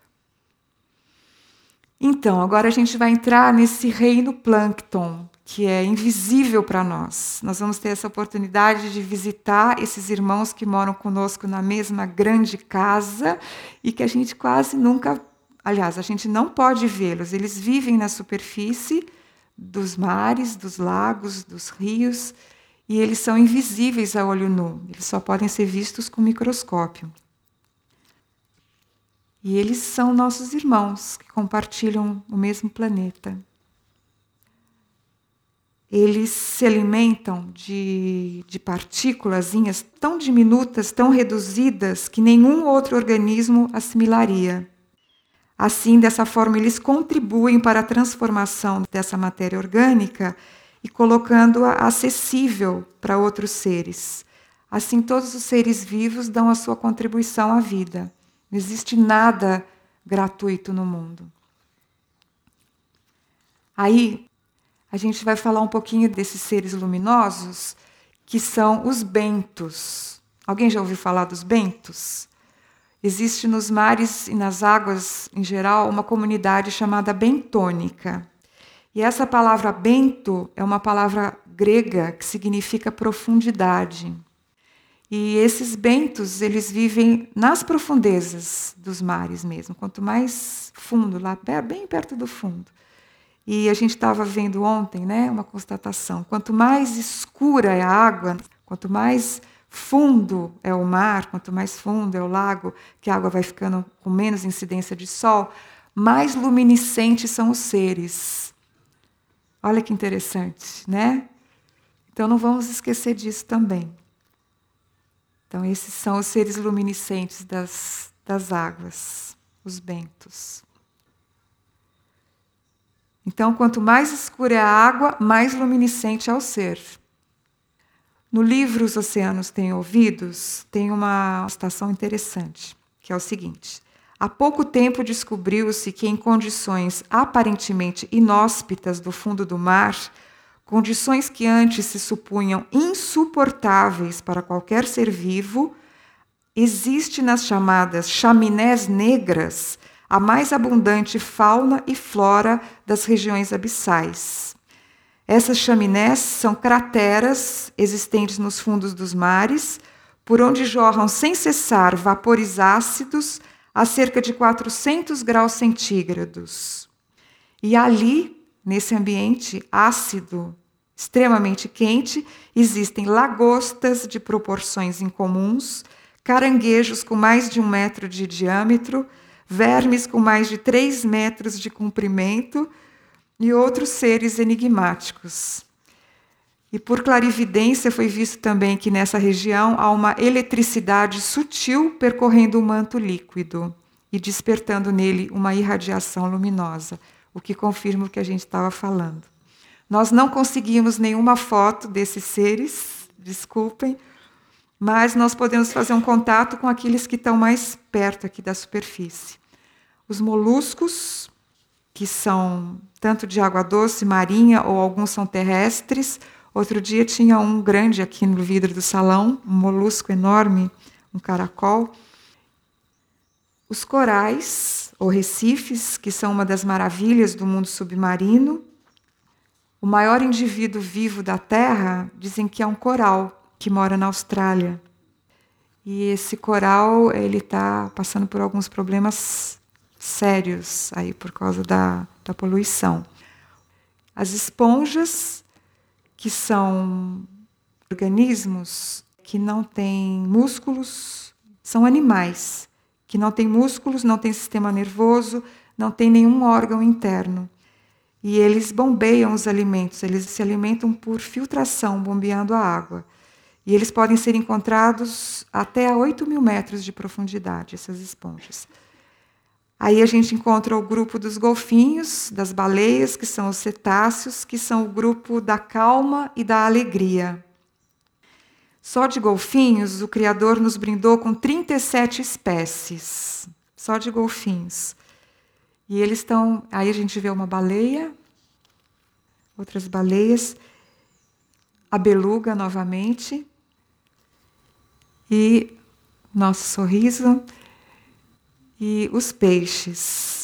Então, agora a gente vai entrar nesse reino plâncton, que é invisível para nós. Nós vamos ter essa oportunidade de visitar esses irmãos que moram conosco na mesma grande casa e que a gente quase nunca... Aliás, a gente não pode vê-los. Eles vivem na superfície dos mares, dos lagos, dos rios, e eles são invisíveis a olho nu. Eles só podem ser vistos com microscópio. E eles são nossos irmãos, que compartilham o mesmo planeta. Eles se alimentam de partículazinhas tão diminutas, tão reduzidas, que nenhum outro organismo assimilaria. Assim, dessa forma, eles contribuem para a transformação dessa matéria orgânica e colocando-a acessível para outros seres. Assim, todos os seres vivos dão a sua contribuição à vida. Não existe nada gratuito no mundo. Aí, a gente vai falar um pouquinho desses seres luminosos, que são os bentos. Alguém já ouviu falar dos bentos? Existe nos mares e nas águas, em geral, uma comunidade chamada bentônica. E essa palavra bento é uma palavra grega que significa profundidade. E esses bentos, eles vivem nas profundezas dos mares mesmo, quanto mais fundo, lá bem perto do fundo. E a gente estava vendo ontem, uma constatação. Quanto mais escura é a água, quanto mais fundo é o mar, quanto mais fundo é o lago, que a água vai ficando com menos incidência de sol, mais luminescentes são os seres. Olha que interessante, né? Então não vamos esquecer disso também. Então esses são os seres luminescentes das águas, os bentos. Então, quanto mais escura é a água, mais luminescente é o ser. No livro Os Oceanos Têm Ouvidos, tem uma citação interessante, que é o seguinte: há pouco tempo descobriu-se que em condições aparentemente inóspitas do fundo do mar, condições que antes se supunham insuportáveis para qualquer ser vivo, existe nas chamadas chaminés negras a mais abundante fauna e flora das regiões abissais. Essas chaminés são crateras existentes nos fundos dos mares, por onde jorram sem cessar vapores ácidos a cerca de 400 graus centígrados. E ali, nesse ambiente ácido, extremamente quente, existem lagostas de proporções incomuns, caranguejos com mais de 1 metro de diâmetro, vermes com mais de 3 metros de comprimento e outros seres enigmáticos. E por clarividência foi visto também que nessa região há uma eletricidade sutil percorrendo o manto líquido e despertando nele uma irradiação luminosa, o que confirma o que a gente estava falando. Nós não conseguimos nenhuma foto desses seres, desculpem, mas nós podemos fazer um contato com aqueles que estão mais perto aqui da superfície. Os moluscos, que são tanto de água doce, marinha, ou alguns são terrestres. Outro dia tinha um grande aqui no vidro do salão, um molusco enorme, um caracol. Os corais, ou recifes, que são uma das maravilhas do mundo submarino. O maior indivíduo vivo da Terra, dizem que é um coral, que mora na Austrália. E esse coral, ele está passando por alguns problemas sérios aí por causa da poluição. As esponjas, que são organismos que não têm músculos, são animais que não têm músculos, não têm sistema nervoso, não têm nenhum órgão interno. E eles bombeiam os alimentos, eles se alimentam por filtração, bombeando a água. E eles podem ser encontrados até a 8.000 metros de profundidade, essas esponjas. Aí a gente encontra o grupo dos golfinhos, das baleias, que são os cetáceos, que são o grupo da calma e da alegria. Só de golfinhos, o Criador nos brindou com 37 espécies. Só de golfinhos. E eles estão... Aí a gente vê uma baleia, outras baleias, a beluga novamente, e nosso sorriso, e os peixes.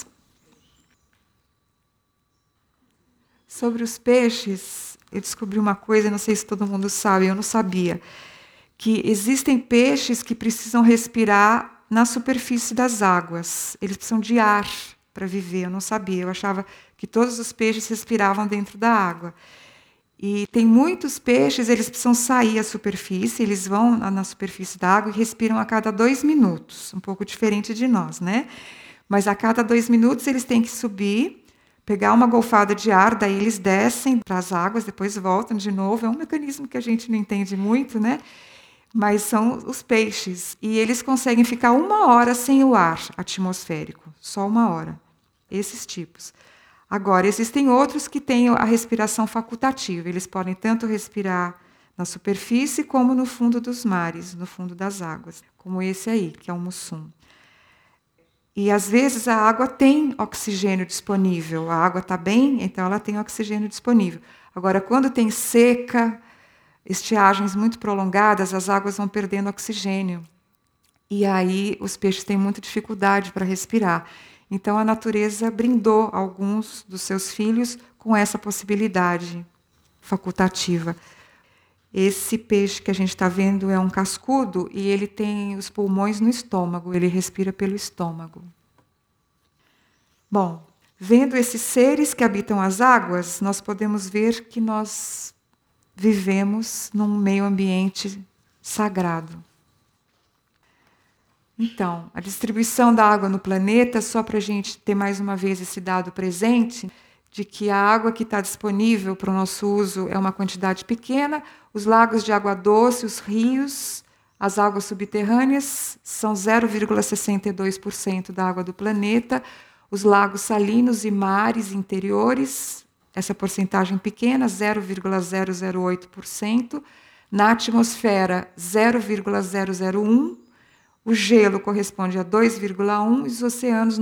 Sobre os peixes, eu descobri uma coisa, não sei se todo mundo sabe, eu não sabia, que existem peixes que precisam respirar na superfície das águas. Eles precisam de ar para viver, eu não sabia. Eu achava que todos os peixes respiravam dentro da água. E tem muitos peixes, eles precisam sair à superfície, eles vão na superfície da água e respiram a cada 2 minutos, um pouco diferente de nós, né? Mas a cada 2 minutos eles têm que subir, pegar uma golfada de ar, daí eles descem para as águas, depois voltam de novo. É um mecanismo que a gente não entende muito, né? Mas são os peixes. E eles conseguem ficar 1 hora sem o ar atmosférico, só 1 hora. Esses tipos. Agora, existem outros que têm a respiração facultativa. Eles podem tanto respirar na superfície como no fundo dos mares, no fundo das águas, como esse aí, que é o mussum. E, às vezes, a água tem oxigênio disponível. A água está bem, então ela tem oxigênio disponível. Agora, quando tem seca, estiagens muito prolongadas, as águas vão perdendo oxigênio. E aí os peixes têm muita dificuldade para respirar. Então a natureza brindou alguns dos seus filhos com essa possibilidade facultativa. Esse peixe que a gente está vendo é um cascudo e ele tem os pulmões no estômago, ele respira pelo estômago. Bom, vendo esses seres que habitam as águas, nós podemos ver que nós vivemos num meio ambiente sagrado. Então, a distribuição da água no planeta, só para a gente ter mais uma vez esse dado presente, de que a água que está disponível para o nosso uso é uma quantidade pequena, os lagos de água doce, os rios, as águas subterrâneas são 0,62% da água do planeta, os lagos salinos e mares interiores, essa porcentagem pequena, 0,008%, na atmosfera 0,001%, o gelo corresponde a 2,1% e os oceanos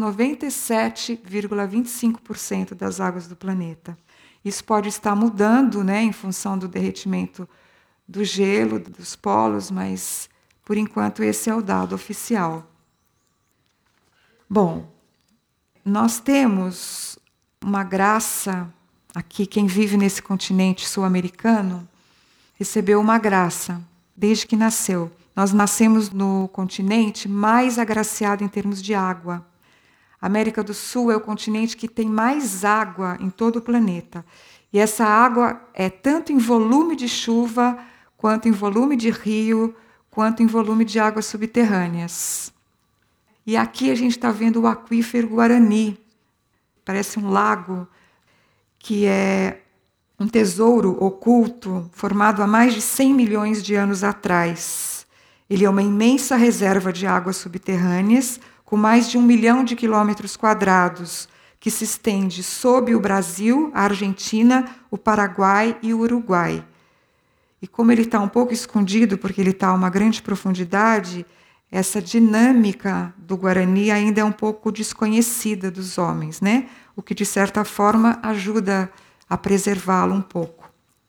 97,25% das águas do planeta. Isso pode estar mudando, né, em função do derretimento do gelo, dos polos, mas, por enquanto, esse é o dado oficial. Bom, nós temos uma graça aqui, quem vive nesse continente sul-americano recebeu uma graça desde que nasceu. Nós nascemos no continente mais agraciado em termos de água. A América do Sul é o continente que tem mais água em todo o planeta. E essa água é tanto em volume de chuva, quanto em volume de rio, quanto em volume de águas subterrâneas. E aqui a gente está vendo o aquífero Guarani. Parece um lago que é um tesouro oculto formado há mais de 100 milhões de anos atrás. Ele é uma imensa reserva de águas subterrâneas com mais de 1 milhão de quilômetros quadrados, que se estende sob o Brasil, a Argentina, o Paraguai e o Uruguai. E como ele está um pouco escondido, porque ele está a uma grande profundidade, essa dinâmica do Guarani ainda é um pouco desconhecida dos homens, né? O que, de certa forma, ajuda a preservá-lo um pouco.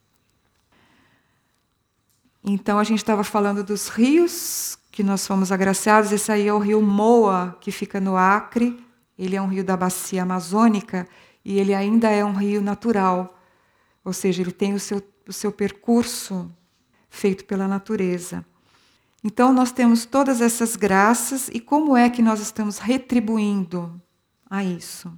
Então, a gente estava falando dos rios que nós fomos agraciados. Esse aí é o rio Moa, que fica no Acre. Ele é um rio da bacia amazônica e ele ainda é um rio natural. Ou seja, ele tem o seu percurso feito pela natureza. Então, nós temos todas essas graças e como é que nós estamos retribuindo a isso?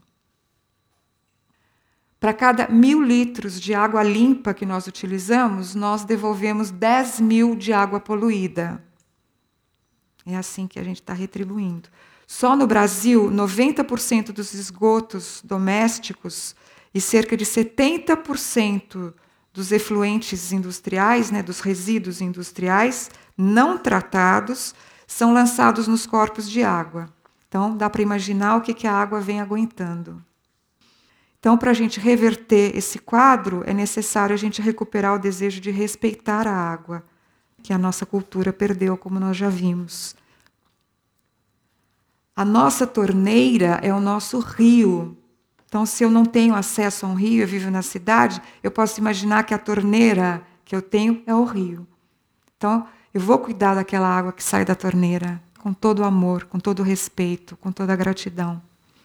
Para cada 1.000 litros de água limpa que nós utilizamos, nós devolvemos 10.000 de água poluída. É assim que a gente está retribuindo. Só no Brasil, 90% dos esgotos domésticos e cerca de 70% dos efluentes industriais, né, dos resíduos industriais não tratados, são lançados nos corpos de água. Então, dá para imaginar o que a água vem aguentando. Então, para a gente reverter esse quadro, é necessário a gente recuperar o desejo de respeitar a água, que a nossa cultura perdeu, como nós já vimos. A nossa torneira é o nosso rio. Então, se eu não tenho acesso a um rio, eu vivo na cidade, eu posso imaginar que a torneira que eu tenho é o rio. Então, eu vou cuidar daquela água que sai da torneira, com todo o amor, com todo o respeito, com toda a gratidão.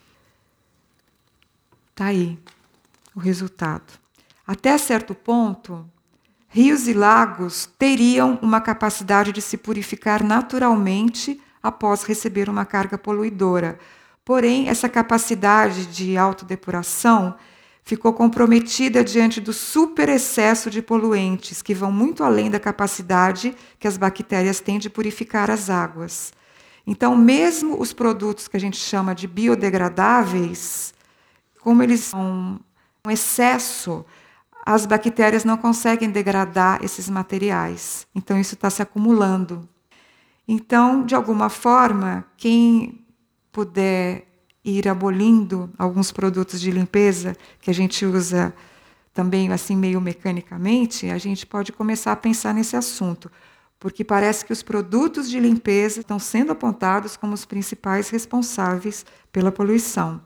Está aí o resultado. Até certo ponto, rios e lagos teriam uma capacidade de se purificar naturalmente após receber uma carga poluidora. Porém, essa capacidade de autodepuração ficou comprometida diante do superexcesso de poluentes, que vão muito além da capacidade que as bactérias têm de purificar as águas. Então, mesmo os produtos que a gente chama de biodegradáveis, como eles são um excesso, as bactérias não conseguem degradar esses materiais. Então, isso está se acumulando. Então, de alguma forma, quem puder ir abolindo alguns produtos de limpeza que a gente usa também assim meio mecanicamente, a gente pode começar a pensar nesse assunto, porque parece que os produtos de limpeza estão sendo apontados como os principais responsáveis pela poluição.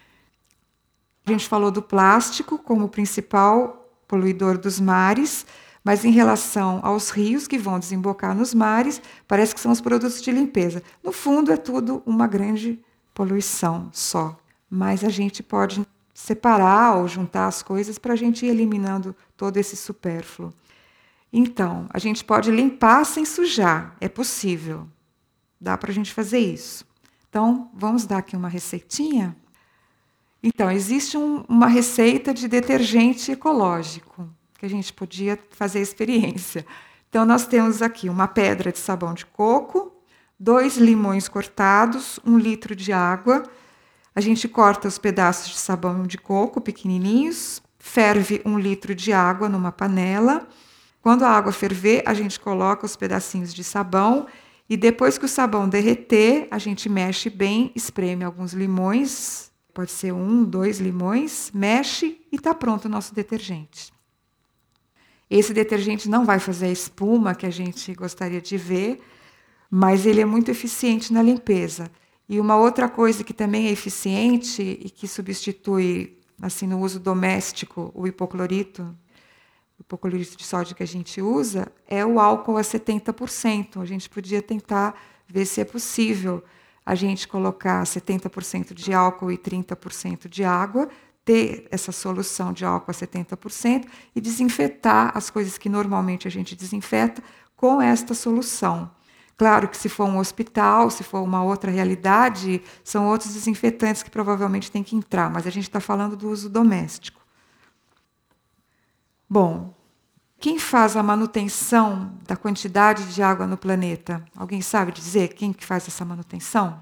A gente falou do plástico como o principal poluidor dos mares, mas em relação aos rios que vão desembocar nos mares, parece que são os produtos de limpeza. No fundo, é tudo uma grande poluição só. Mas a gente pode separar ou juntar as coisas para a gente ir eliminando todo esse supérfluo. Então, a gente pode limpar sem sujar. É possível. Dá para a gente fazer isso. Então, vamos dar aqui uma receitinha? Então, existe uma receita de detergente ecológico, que a gente podia fazer a experiência. Então, nós temos aqui uma pedra de sabão de coco, 2 limões cortados, 1 litro de água. A gente corta os pedaços de sabão de coco pequenininhos, ferve 1 litro de água numa panela. Quando a água ferver, a gente coloca os pedacinhos de sabão e depois que o sabão derreter, a gente mexe bem, espreme alguns limões, pode ser 1, 2 limões, mexe e está pronto o nosso detergente. Esse detergente não vai fazer a espuma que a gente gostaria de ver, mas ele é muito eficiente na limpeza. E uma outra coisa que também é eficiente e que substitui, assim, no uso doméstico, o hipoclorito de sódio que a gente usa, é o álcool a 70%. A gente podia tentar ver se é possível a gente colocar 70% de álcool e 30% de água, ter essa solução de álcool a 70% e desinfetar as coisas que normalmente a gente desinfeta com esta solução. Claro que se for um hospital, se for uma outra realidade, são outros desinfetantes que provavelmente tem que entrar, mas a gente está falando do uso doméstico. Bom, quem faz a manutenção da quantidade de água no planeta? Alguém sabe dizer quem que faz essa manutenção?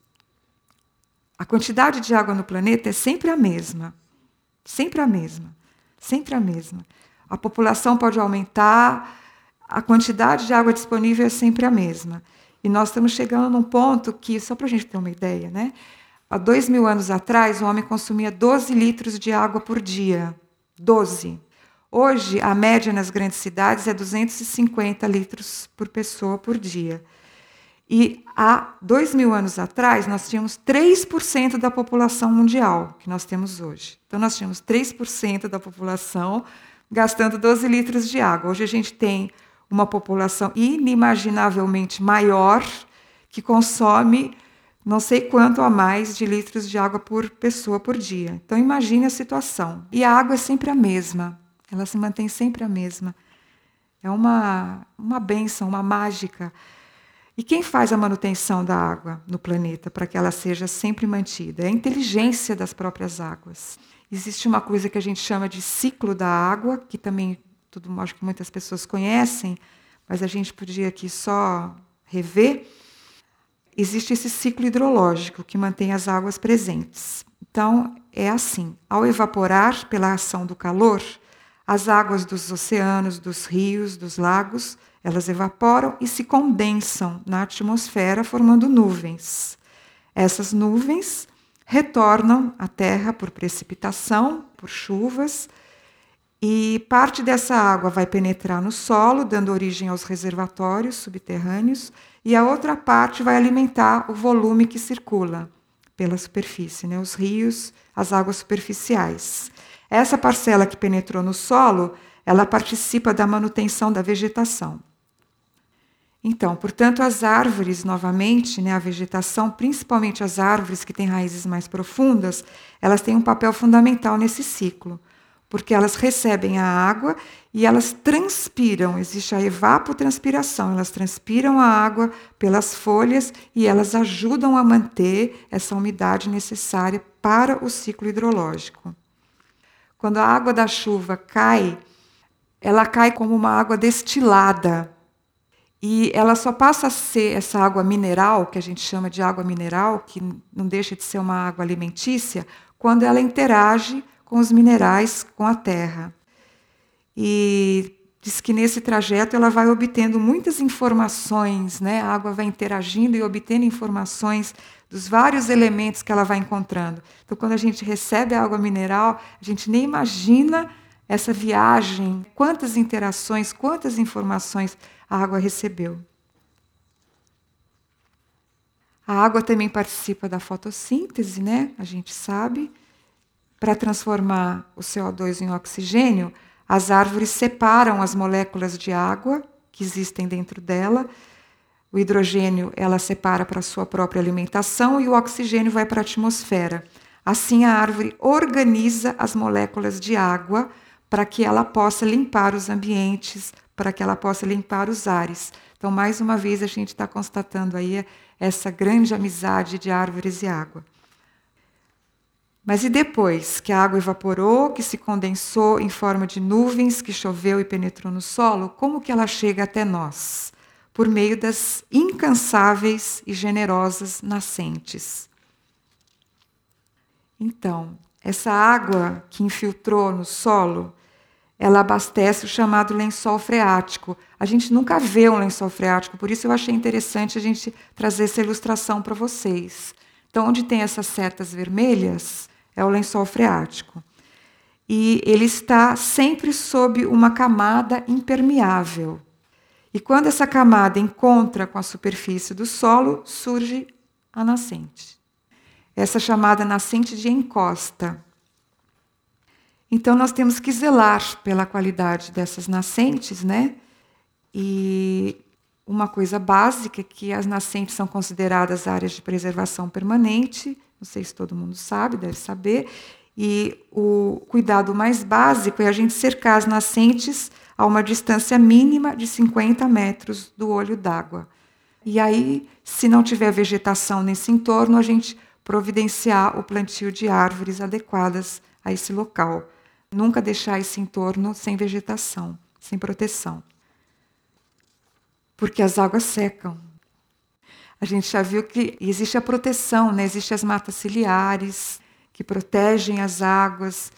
A quantidade de água no planeta é sempre a mesma. Sempre a mesma. Sempre a mesma. A população pode aumentar, a quantidade de água disponível é sempre a mesma. E nós estamos chegando num ponto que, só para a gente ter uma ideia, né? Há 2.000 anos atrás, o homem consumia 12 litros de água por dia. 12. Hoje, a média nas grandes cidades é 250 litros por pessoa por dia. E há 2.000 anos atrás, nós tínhamos 3% da população mundial, que nós temos hoje. Então, nós tínhamos 3% da população gastando 12 litros de água. Hoje, a gente tem uma população inimaginavelmente maior, que consome não sei quanto a mais de litros de água por pessoa por dia. Então, imagine a situação. E a água é sempre a mesma. Ela se mantém sempre a mesma. É uma bênção, uma mágica. E quem faz a manutenção da água no planeta para que ela seja sempre mantida? É a inteligência das próprias águas. Existe uma coisa que a gente chama de ciclo da água, que também acho que muitas pessoas conhecem, mas a gente podia aqui só rever. Existe esse ciclo hidrológico que mantém as águas presentes. Então, é assim, ao evaporar pela ação do calor, as águas dos oceanos, dos rios, dos lagos, elas evaporam e se condensam na atmosfera, formando nuvens. Essas nuvens retornam à Terra por precipitação, por chuvas, e parte dessa água vai penetrar no solo, dando origem aos reservatórios subterrâneos, e a outra parte vai alimentar o volume que circula pela superfície, né? Os rios, as águas superficiais. Essa parcela que penetrou no solo, ela participa da manutenção da vegetação. Então, portanto, as árvores, novamente, né, a vegetação, principalmente as árvores que têm raízes mais profundas, elas têm um papel fundamental nesse ciclo, porque elas recebem a água e elas transpiram, existe a evapotranspiração, elas transpiram a água pelas folhas e elas ajudam a manter essa umidade necessária para o ciclo hidrológico. Quando a água da chuva cai, ela cai como uma água destilada. E ela só passa a ser essa água mineral, que a gente chama de água mineral, que não deixa de ser uma água alimentícia, quando ela interage com os minerais, com a terra. E diz que nesse trajeto ela vai obtendo muitas informações, né? A água vai interagindo e obtendo informações dos vários elementos que ela vai encontrando. Então, quando a gente recebe a água mineral, a gente nem imagina essa viagem, quantas interações, quantas informações a água recebeu. A água também participa da fotossíntese, né? A gente sabe. Para transformar o CO2 em oxigênio, as árvores separam as moléculas de água que existem dentro dela. O hidrogênio ela separa para a sua própria alimentação e o oxigênio vai para a atmosfera. Assim, a árvore organiza as moléculas de água para que ela possa limpar os ambientes, para que ela possa limpar os ares. Então, mais uma vez, a gente está constatando aí essa grande amizade de árvores e água. Mas e depois que a água evaporou, que se condensou em forma de nuvens, que choveu e penetrou no solo, como que ela chega até nós? Por meio das incansáveis e generosas nascentes. Então, essa água que infiltrou no solo, ela abastece o chamado lençol freático. A gente nunca vê um lençol freático, por isso eu achei interessante a gente trazer essa ilustração para vocês. Então, onde tem essas setas vermelhas, é o lençol freático. E ele está sempre sob uma camada impermeável. E quando essa camada encontra com a superfície do solo, surge a nascente. Essa chamada nascente de encosta. Então, nós temos que zelar pela qualidade dessas nascentes, né? E uma coisa básica, que as nascentes são consideradas áreas de preservação permanente, não sei se todo mundo sabe, deve saber, e o cuidado mais básico é a gente cercar as nascentes a uma distância mínima de 50 metros do olho d'água. E aí, se não tiver vegetação nesse entorno, a gente providenciar o plantio de árvores adequadas a esse local. Nunca deixar esse entorno sem vegetação, sem proteção. Porque as águas secam. A gente já viu que existe a proteção, né? Existem as matas ciliares, que protegem as águas.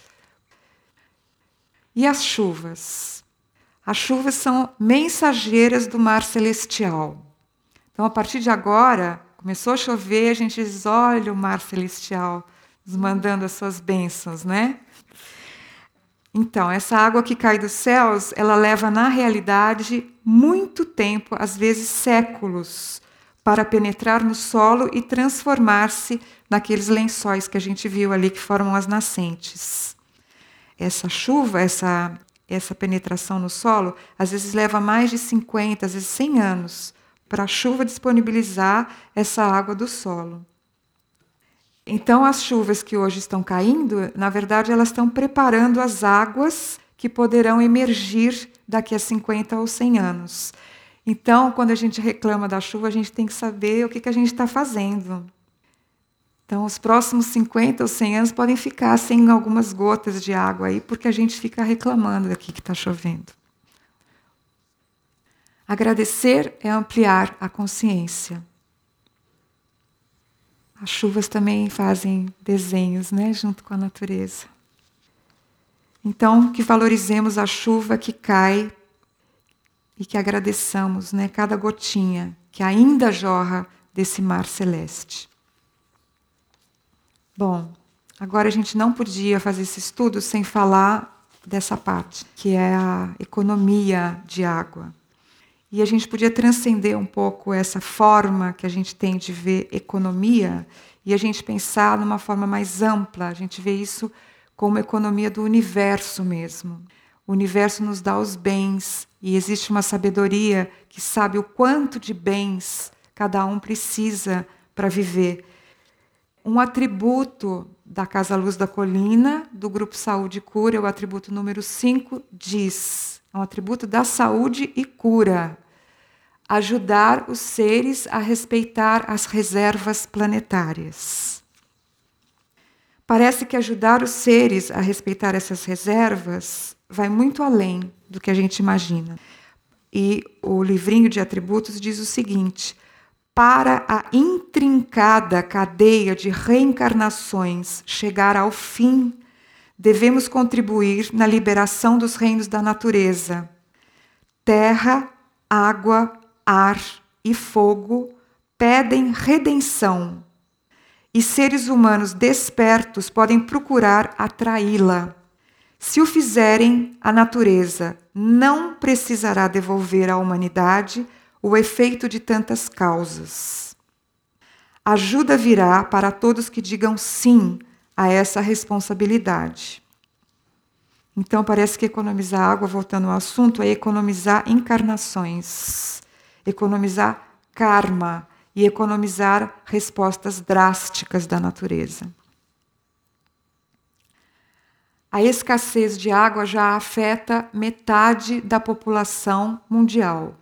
E as chuvas? As chuvas são mensageiras do mar celestial. Então, a partir de agora, começou a chover, a gente diz, olha o mar celestial, nos mandando as suas bênçãos, né? Então, essa água que cai dos céus, ela leva, na realidade, muito tempo, às vezes séculos, para penetrar no solo e transformar-se naqueles lençóis que a gente viu ali, que formam as nascentes. Essa chuva, essa penetração no solo, às vezes leva mais de 50, às vezes 100 anos, para a chuva disponibilizar essa água do solo. Então, as chuvas que hoje estão caindo, na verdade, elas estão preparando as águas que poderão emergir daqui a 50 ou 100 anos. Então, quando a gente reclama da chuva, a gente tem que saber o que a gente está fazendo. Então, os próximos 50 ou 100 anos podem ficar sem algumas gotas de água aí, porque a gente fica reclamando daqui que está chovendo. Agradecer é ampliar a consciência. As chuvas também fazem desenhos, né, junto com a natureza. Então, que valorizemos a chuva que cai e que agradeçamos, né, cada gotinha que ainda jorra desse mar celeste. Bom, agora a gente não podia fazer esse estudo sem falar dessa parte, que é a economia de água. E a gente podia transcender um pouco essa forma que a gente tem de ver economia e a gente pensar numa forma mais ampla. A gente vê isso como economia do universo mesmo. O universo nos dá os bens e existe uma sabedoria que sabe o quanto de bens cada um precisa para viver. Um atributo da Casa Luz da Colina, do Grupo Saúde e Cura, o atributo número 5, diz, é um atributo da saúde e cura. Ajudar os seres a respeitar as reservas planetárias. Parece que ajudar os seres a respeitar essas reservas vai muito além do que a gente imagina. E o livrinho de atributos diz o seguinte: para a intrincada cadeia de reencarnações chegar ao fim, devemos contribuir na liberação dos reinos da natureza. Terra, água, ar e fogo pedem redenção, e seres humanos despertos podem procurar atraí-la. Se o fizerem, a natureza não precisará devolver à humanidade o efeito de tantas causas. Ajuda virá para todos que digam sim a essa responsabilidade. Então, parece que economizar água, voltando ao assunto, é economizar encarnações, economizar karma e economizar respostas drásticas da natureza. A escassez de água já afeta metade da população mundial.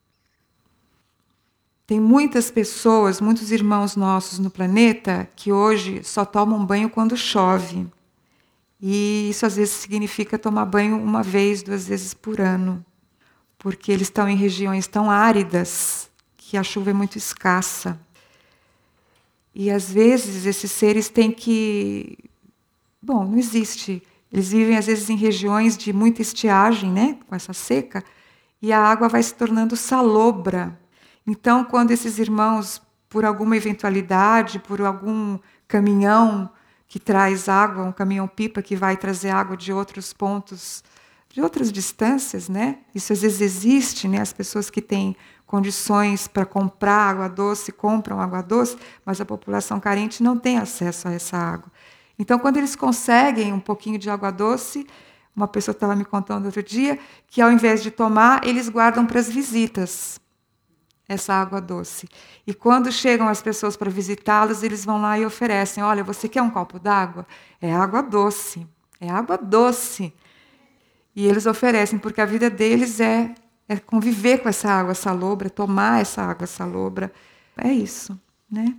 Tem muitas pessoas, muitos irmãos nossos no planeta, que hoje só tomam banho quando chove. E isso às vezes significa tomar banho 1 vez, 2 vezes por ano. Porque eles estão em regiões tão áridas que a chuva é muito escassa. E às vezes esses seres têm que... Bom, não existe. Eles vivem às vezes em regiões de muita estiagem, né, com essa seca, e a água vai se tornando salobra. Então, quando esses irmãos, por alguma eventualidade, por algum caminhão que traz água, um caminhão-pipa que vai trazer água de outros pontos, de outras distâncias, né? Isso às vezes existe, né? As pessoas que têm condições para comprar água doce, compram água doce, mas a população carente não tem acesso a essa água. Então, quando eles conseguem um pouquinho de água doce, uma pessoa estava me contando outro dia, que ao invés de tomar, eles guardam para as visitas. essa água doce. E quando chegam as pessoas para visitá-los, eles vão lá e oferecem: olha, você quer um copo d'água? É água doce. É água doce. E eles oferecem, porque a vida deles é conviver com essa água salobra, tomar essa água salobra. É isso, né?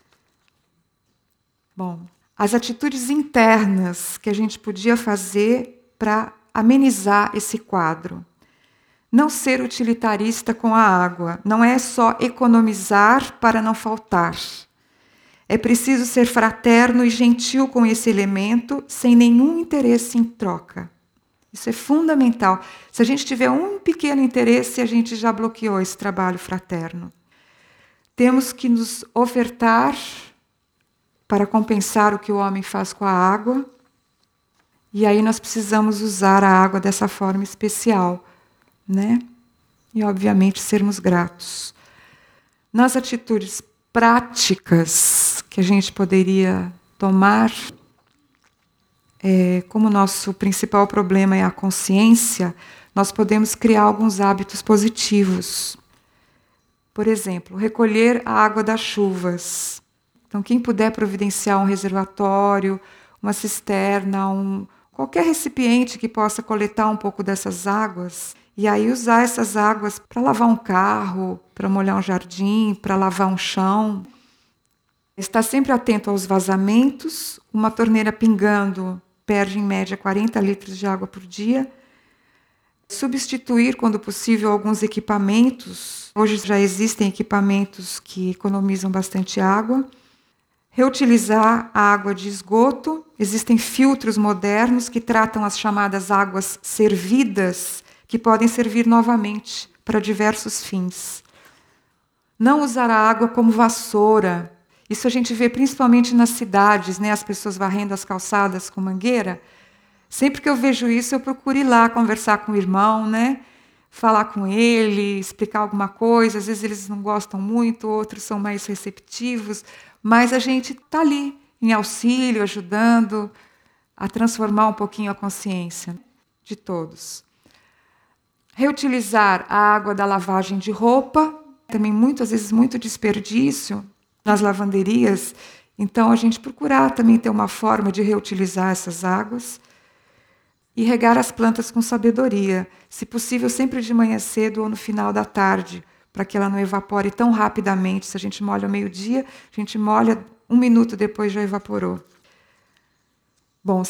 Bom, as atitudes internas que a gente podia fazer para amenizar esse quadro. Não ser utilitarista com a água. Não é só economizar para não faltar. É preciso ser fraterno e gentil com esse elemento, sem nenhum interesse em troca. Isso é fundamental. Se a gente tiver um pequeno interesse, a gente já bloqueou esse trabalho fraterno. Temos que nos ofertar para compensar o que o homem faz com a água. E aí nós precisamos usar a água dessa forma especial, né? E, obviamente, sermos gratos. Nas atitudes práticas que a gente poderia tomar, como nosso principal problema é a consciência, nós podemos criar alguns hábitos positivos. Por exemplo, recolher a água das chuvas. Então, quem puder providenciar um reservatório, uma cisterna, qualquer recipiente que possa coletar um pouco dessas águas, e aí usar essas águas para lavar um carro, para molhar um jardim, para lavar um chão. Estar sempre atento aos vazamentos, uma torneira pingando perde em média 40 litros de água por dia. Substituir, quando possível, alguns equipamentos. Hoje já existem equipamentos que economizam bastante água. Reutilizar a água de esgoto. Existem filtros modernos que tratam as chamadas águas servidas, que podem servir novamente para diversos fins. Não usar a água como vassoura. Isso a gente vê principalmente nas cidades, né? As pessoas varrendo as calçadas com mangueira. Sempre que eu vejo isso, eu procuro ir lá conversar com o irmão, né? Falar com ele, explicar alguma coisa. Às vezes eles não gostam muito, outros são mais receptivos. Mas a gente está ali, em auxílio, ajudando a transformar um pouquinho a consciência de todos. Reutilizar a água da lavagem de roupa. Também, muitas vezes, muito desperdício nas lavanderias. Então, a gente procurar também ter uma forma de reutilizar essas águas. E regar as plantas com sabedoria. Se possível, sempre de manhã cedo ou no final da tarde, para que ela não evapore tão rapidamente. Se a gente molha ao meio-dia, a gente molha 1 minuto depois já evaporou. Bom,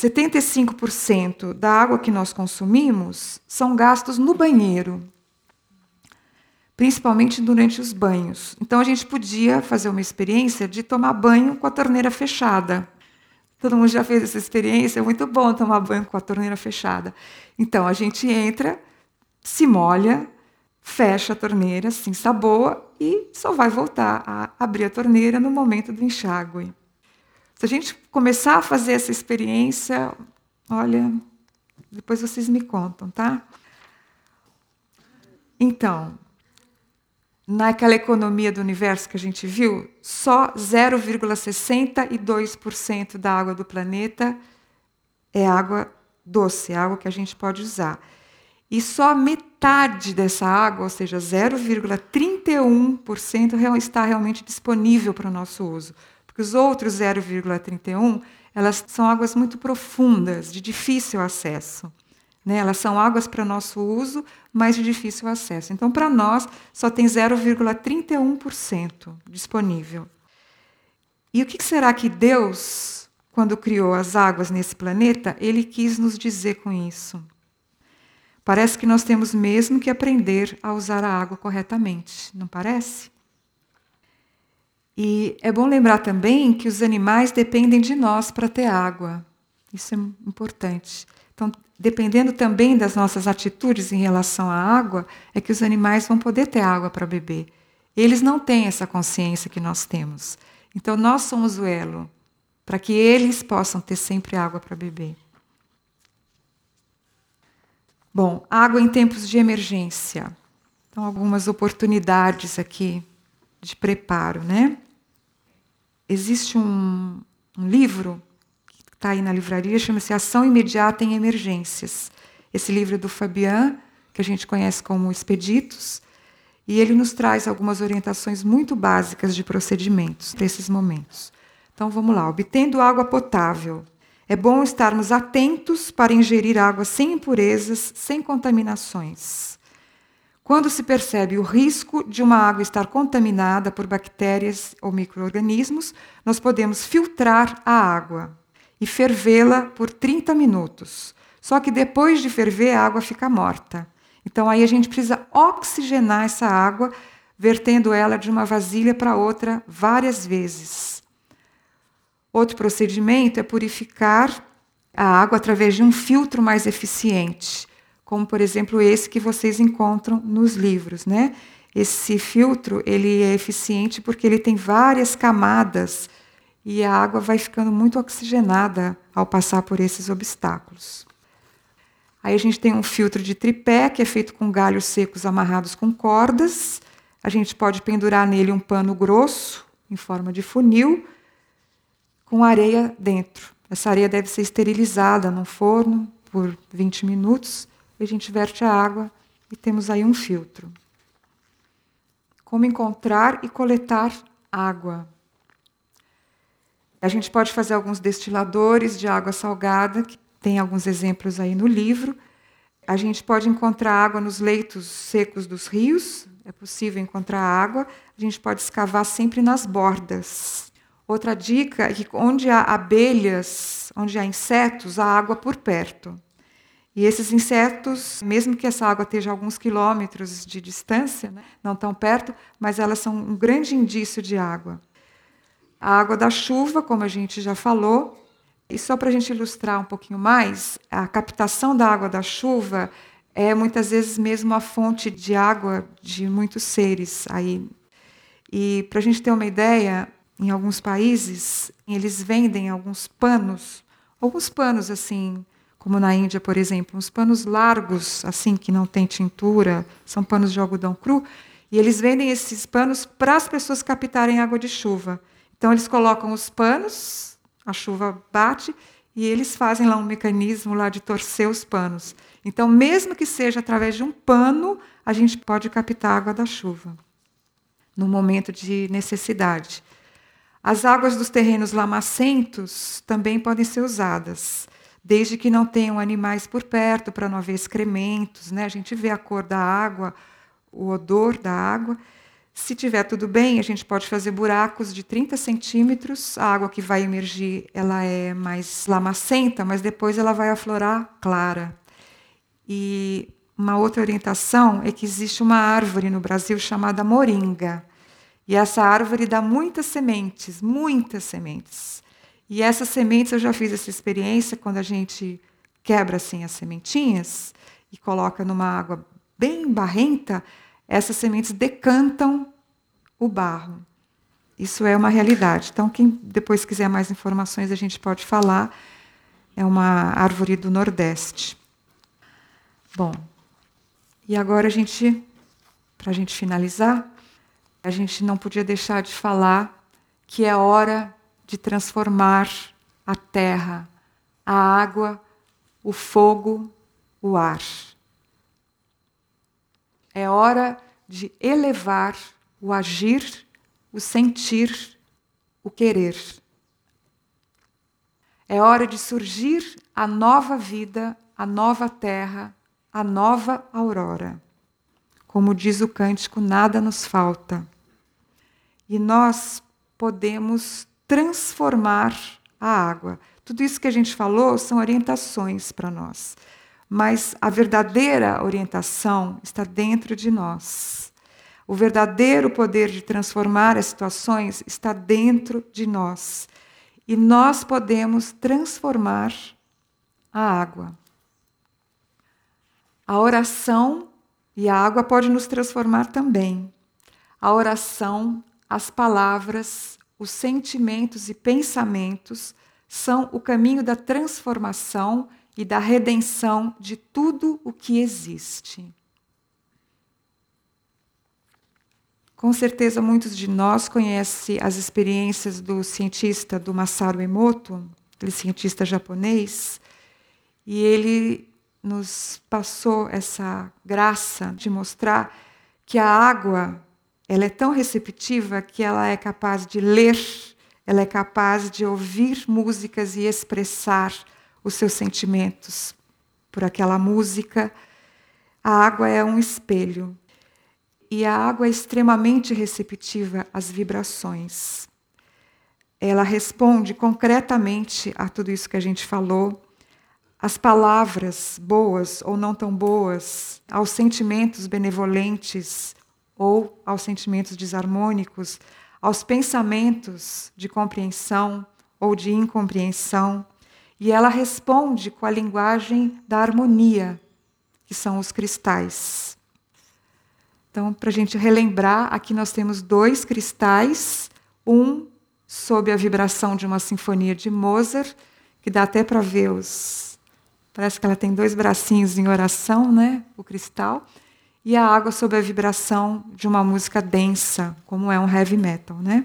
75% da água que nós consumimos são gastos no banheiro, principalmente durante os banhos. Então, a gente podia fazer uma experiência de tomar banho com a torneira fechada. Todo mundo já fez essa experiência? É muito bom tomar banho com a torneira fechada. Então, a gente entra, se molha, fecha a torneira, se ensaboa e só vai voltar a abrir a torneira no momento do enxágue. Se a gente começar a fazer essa experiência, olha, depois vocês me contam, tá? Então, naquela economia do universo que a gente viu, só 0,62% da água do planeta é água doce, é água que a gente pode usar. E só metade dessa água, ou seja, 0,31%, está realmente disponível para o nosso uso. Porque os outros 0,31%, elas são águas muito profundas, de difícil acesso. Né? Elas são águas para nosso uso, mas de difícil acesso. Então, para nós, só tem 0,31% disponível. E o que será que Deus, quando criou as águas nesse planeta, Ele quis nos dizer com isso? Parece que nós temos mesmo que aprender a usar a água corretamente, não parece? E é bom lembrar também que os animais dependem de nós para ter água. Isso é importante. Então, dependendo também das nossas atitudes em relação à água, é que os animais vão poder ter água para beber. Eles não têm essa consciência que nós temos. Então, nós somos o elo para que eles possam ter sempre água para beber. Bom, água em tempos de emergência. Então, algumas oportunidades aqui de preparo, né? Existe um livro que está aí na livraria, chama-se Ação Imediata em Emergências. Esse livro é do Fabian, que a gente conhece como Expeditos, E ele nos traz algumas orientações muito básicas de procedimentos para esses momentos. Então vamos lá, obtendo água potável. É bom estarmos atentos para ingerir água sem impurezas, sem contaminações. Quando se percebe o risco de uma água estar contaminada por bactérias ou micro-organismos, nós podemos filtrar a água e fervê-la por 30 minutos. Só que depois de ferver, a água fica morta. Então aí a gente precisa oxigenar essa água, vertendo ela de uma vasilha para outra várias vezes. Outro procedimento é purificar a água através de um filtro mais eficiente, como, por exemplo, esse que vocês encontram nos livros, né? Esse filtro, ele é eficiente porque ele tem várias camadas e a água vai ficando muito oxigenada ao passar por esses obstáculos. Aí a gente tem um filtro de tripé, que é feito com galhos secos amarrados com cordas. A gente pode pendurar nele um pano grosso, em forma de funil, com areia dentro. Essa areia deve ser esterilizada no forno por 20 minutos. A gente verte a água e temos aí um filtro. Como encontrar e coletar água? A gente pode fazer alguns destiladores de água salgada, que tem alguns exemplos aí no livro. A gente pode encontrar água nos leitos secos dos rios. É possível encontrar água. A gente pode escavar sempre nas bordas. Outra dica é que onde há abelhas, onde há insetos, há água por perto. E esses insetos, mesmo que essa água esteja a alguns quilômetros de distância, né, não tão perto, mas elas são um grande indício de água. A água da chuva, como a gente já falou, e só para a gente ilustrar um pouquinho mais, a captação da água da chuva é muitas vezes mesmo a fonte de água de muitos seres aí. E para a gente ter uma ideia, em alguns países, eles vendem alguns panos assim, como na Índia, por exemplo, uns panos largos, assim, que não tem tintura, são panos de algodão cru, e eles vendem esses panos para as pessoas captarem água de chuva. Então, eles colocam os panos, a chuva bate, e eles fazem lá um mecanismo lá de torcer os panos. Então, mesmo que seja através de um pano, a gente pode captar a água da chuva, no momento de necessidade. As águas dos terrenos lamacentos também podem ser usadas, desde que não tenham animais por perto, para não haver excrementos, né? A gente vê a cor da água, o odor da água. Se tiver tudo bem, a gente pode fazer buracos de 30 centímetros. A água que vai emergir ela é mais lamacenta, mas depois ela vai aflorar clara. E uma outra orientação é que existe uma árvore no Brasil chamada moringa. E essa árvore dá muitas sementes, muitas sementes. E essas sementes, eu já fiz essa experiência, quando a gente quebra assim as sementinhas e coloca numa água bem barrenta, essas sementes decantam o barro. Isso é uma realidade. Então, quem depois quiser mais informações, a gente pode falar. É uma árvore do Nordeste. Bom, e agora para a gente finalizar, a gente não podia deixar de falar que é hora de transformar a terra, a água, o fogo, o ar. É hora de elevar o agir, o sentir, o querer. É hora de surgir a nova vida, a nova terra, a nova aurora. Como diz o cântico, nada nos falta. E nós podemos transformar a água. Tudo isso que a gente falou são orientações para nós. Mas a verdadeira orientação está dentro de nós. O verdadeiro poder de transformar as situações está dentro de nós. E nós podemos transformar a água. A oração e a água pode nos transformar também. A oração, as palavras, os sentimentos e pensamentos são o caminho da transformação e da redenção de tudo o que existe. Com certeza, muitos de nós conhecem as experiências do cientista do Masaru Emoto, aquele cientista japonês, e ele nos passou essa graça de mostrar que a água, ela é tão receptiva que ela é capaz de ler, ela é capaz de ouvir músicas e expressar os seus sentimentos por aquela música. A água é um espelho. E a água é extremamente receptiva às vibrações. Ela responde concretamente a tudo isso que a gente falou, às palavras boas ou não tão boas, aos sentimentos benevolentes ou aos sentimentos desarmônicos, aos pensamentos de compreensão ou de incompreensão. E ela responde com a linguagem da harmonia, que são os cristais. Então, para a gente relembrar, aqui nós temos 2 cristais, um sob a vibração de uma sinfonia de Mozart, que dá até para ver os... Parece que ela tem 2 bracinhos em oração, né? O cristal. E a água sob a vibração de uma música densa, como é um heavy metal, né?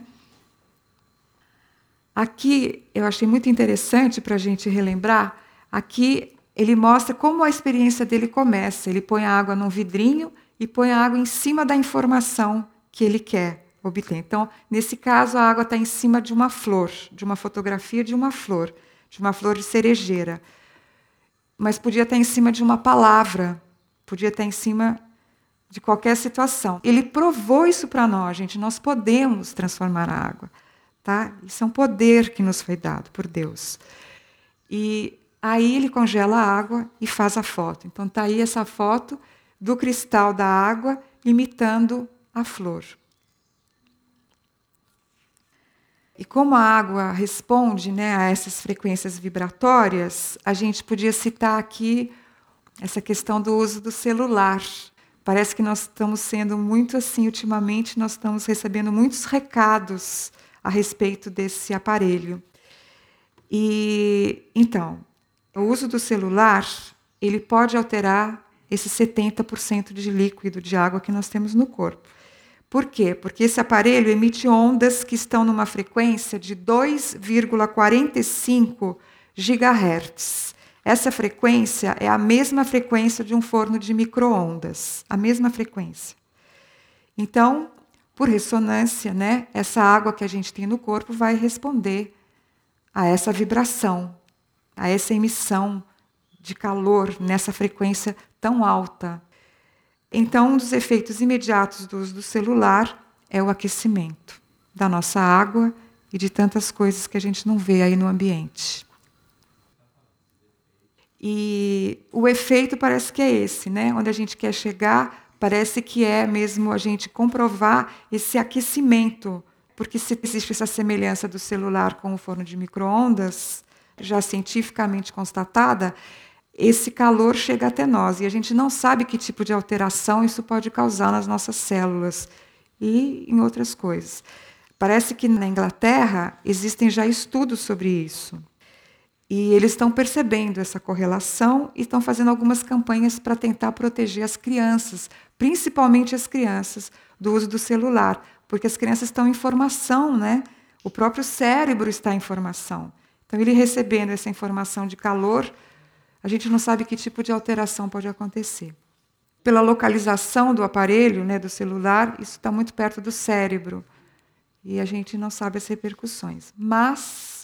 Aqui, eu achei muito interessante para a gente relembrar, aqui ele mostra como a experiência dele começa. Ele põe a água num vidrinho e põe a água em cima da informação que ele quer obter. Então, nesse caso, a água está em cima de uma flor, de uma fotografia de uma flor de cerejeira. Mas podia estar em cima de uma palavra, podia estar em cima de qualquer situação. Ele provou isso para nós, gente. Nós podemos transformar a água. Tá? Isso é um poder que nos foi dado por Deus. E aí ele congela a água e faz a foto. Então está aí essa foto do cristal da água imitando a flor. E como a água responde, né, a essas frequências vibratórias, a gente podia citar aqui essa questão do uso do celular. Parece que nós estamos sendo muito assim, ultimamente nós estamos recebendo muitos recados a respeito desse aparelho. E então, o uso do celular, ele pode alterar esse 70% de líquido de água que nós temos no corpo. Por quê? Porque esse aparelho emite ondas que estão numa frequência de 2,45 GHz. Essa frequência é a mesma frequência de um forno de micro-ondas, a mesma frequência. Então, por ressonância, né, essa água que a gente tem no corpo vai responder a essa vibração, a essa emissão de calor nessa frequência tão alta. Então, um dos efeitos imediatos do uso do celular é o aquecimento da nossa água e de tantas coisas que a gente não vê aí no ambiente. E o efeito parece que é esse, né? Onde a gente quer chegar, parece que é mesmo a gente comprovar esse aquecimento, porque se existe essa semelhança do celular com o forno de micro-ondas, já cientificamente constatada, esse calor chega até nós e a gente não sabe que tipo de alteração isso pode causar nas nossas células e em outras coisas. Parece que na Inglaterra existem já estudos sobre isso. E eles estão percebendo essa correlação e estão fazendo algumas campanhas para tentar proteger as crianças, principalmente as crianças, do uso do celular, porque as crianças estão em formação, né? O próprio cérebro está em formação. Então, ele recebendo essa informação de calor, a gente não sabe que tipo de alteração pode acontecer. Pela localização do aparelho, né, do celular, isso está muito perto do cérebro. E a gente não sabe as repercussões. Mas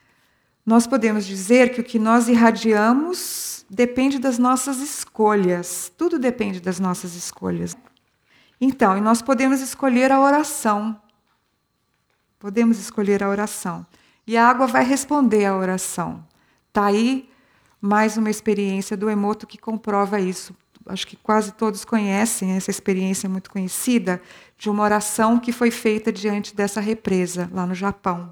nós podemos dizer que o que nós irradiamos depende das nossas escolhas. Tudo depende das nossas escolhas. Então, e nós podemos escolher a oração. Podemos escolher a oração. E a água vai responder à oração. Está aí mais uma experiência do Emoto que comprova isso. Acho que quase todos conhecem essa experiência muito conhecida de uma oração que foi feita diante dessa represa, lá no Japão.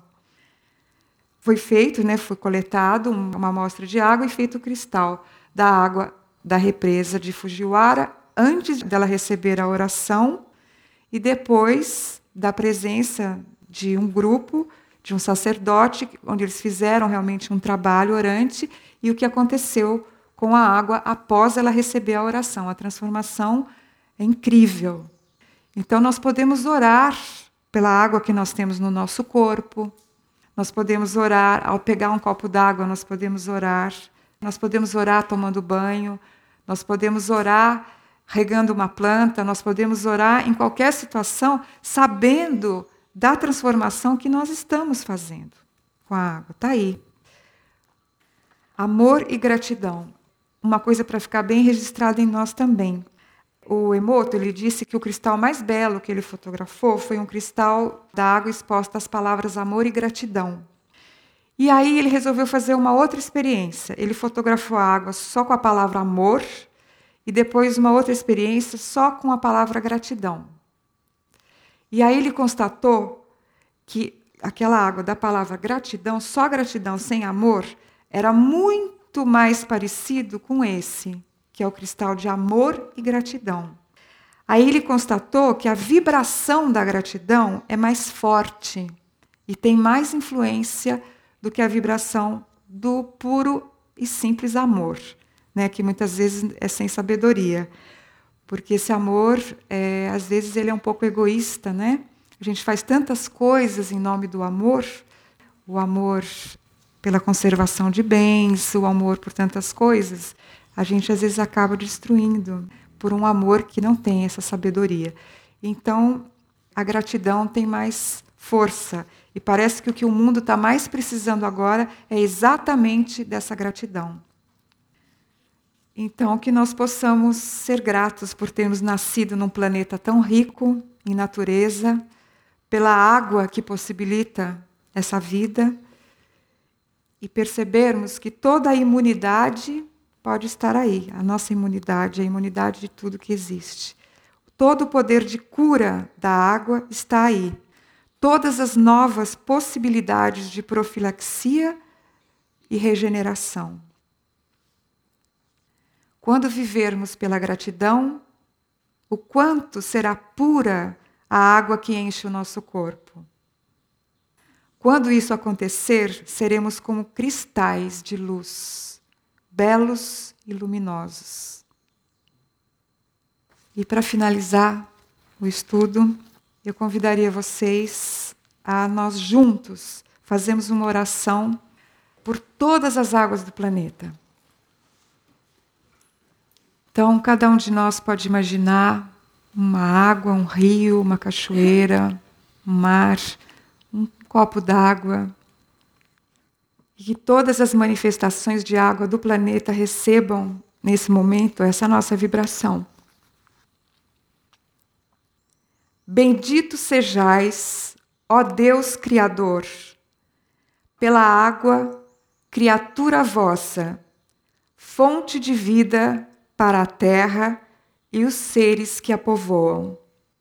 Foi feito, né, foi coletado uma amostra de água e feito o cristal da água da represa de Fujiwara antes dela receber a oração e depois da presença de um grupo, de um sacerdote, onde eles fizeram realmente um trabalho orante e o que aconteceu com a água após ela receber a oração. A transformação é incrível. Então, nós podemos orar pela água que nós temos no nosso corpo. Nós podemos orar ao pegar um copo d'água, nós podemos orar tomando banho, nós podemos orar regando uma planta, nós podemos orar em qualquer situação, sabendo da transformação que nós estamos fazendo com a água. Está aí. Amor e gratidão. Uma coisa para ficar bem registrada em nós também. O Emoto, ele disse que o cristal mais belo que ele fotografou foi um cristal da água exposta às palavras amor e gratidão. E aí ele resolveu fazer uma outra experiência. Ele fotografou a água só com a palavra amor e depois uma outra experiência só com a palavra gratidão. E aí ele constatou que aquela água da palavra gratidão, só gratidão sem amor, era muito mais parecido com esse, que é o cristal de amor e gratidão. Aí ele constatou que a vibração da gratidão é mais forte e tem mais influência do que a vibração do puro e simples amor, né, que muitas vezes é sem sabedoria. Porque esse amor, às vezes, ele é um pouco egoísta, né? A gente faz tantas coisas em nome do amor, o amor pela conservação de bens, o amor por tantas coisas, a gente às vezes acaba destruindo por um amor que não tem essa sabedoria. Então, a gratidão tem mais força. E parece que o que o mundo está mais precisando agora é exatamente dessa gratidão. Então, que nós possamos ser gratos por termos nascido num planeta tão rico em natureza, pela água que possibilita essa vida, e percebermos que toda a imunidade pode estar aí, a nossa imunidade, a imunidade de tudo que existe. Todo o poder de cura da água está aí. Todas as novas possibilidades de profilaxia e regeneração. Quando vivermos pela gratidão, o quanto será pura a água que enche o nosso corpo. Quando isso acontecer, seremos como cristais de luz, belos e luminosos. E para finalizar o estudo, eu convidaria vocês a nós juntos fazermos uma oração por todas as águas do planeta. Então, cada um de nós pode imaginar uma água, um rio, uma cachoeira, um mar, um copo d'água. E que todas as manifestações de água do planeta recebam, nesse momento, essa nossa vibração. Bendito sejais, ó Deus Criador, pela água, criatura vossa, fonte de vida para a terra e os seres que a povoam.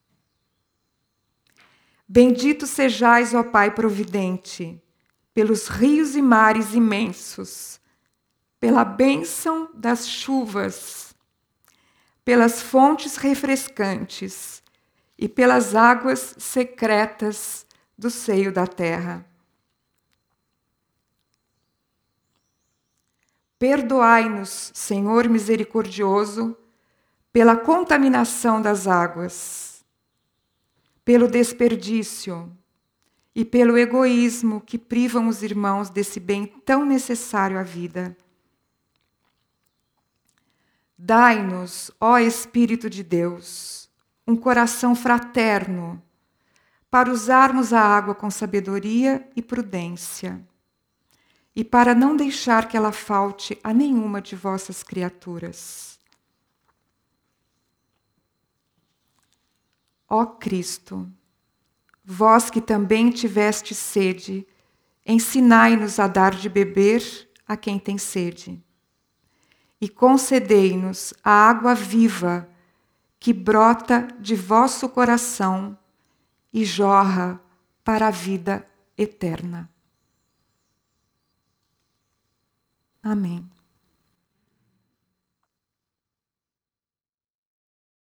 Bendito sejais, ó Pai providente, pelos rios e mares imensos, pela bênção das chuvas, pelas fontes refrescantes e pelas águas secretas do seio da terra. Perdoai-nos, Senhor misericordioso, pela contaminação das águas, pelo desperdício e pelo egoísmo que privam os irmãos desse bem tão necessário à vida. Dai-nos, ó Espírito de Deus, um coração fraterno para usarmos a água com sabedoria e prudência e para não deixar que ela falte a nenhuma de vossas criaturas. Ó Cristo, vós que também tiveste sede, ensinai-nos a dar de beber a quem tem sede. E concedei-nos a água viva que brota de vosso coração e jorra para a vida eterna. Amém.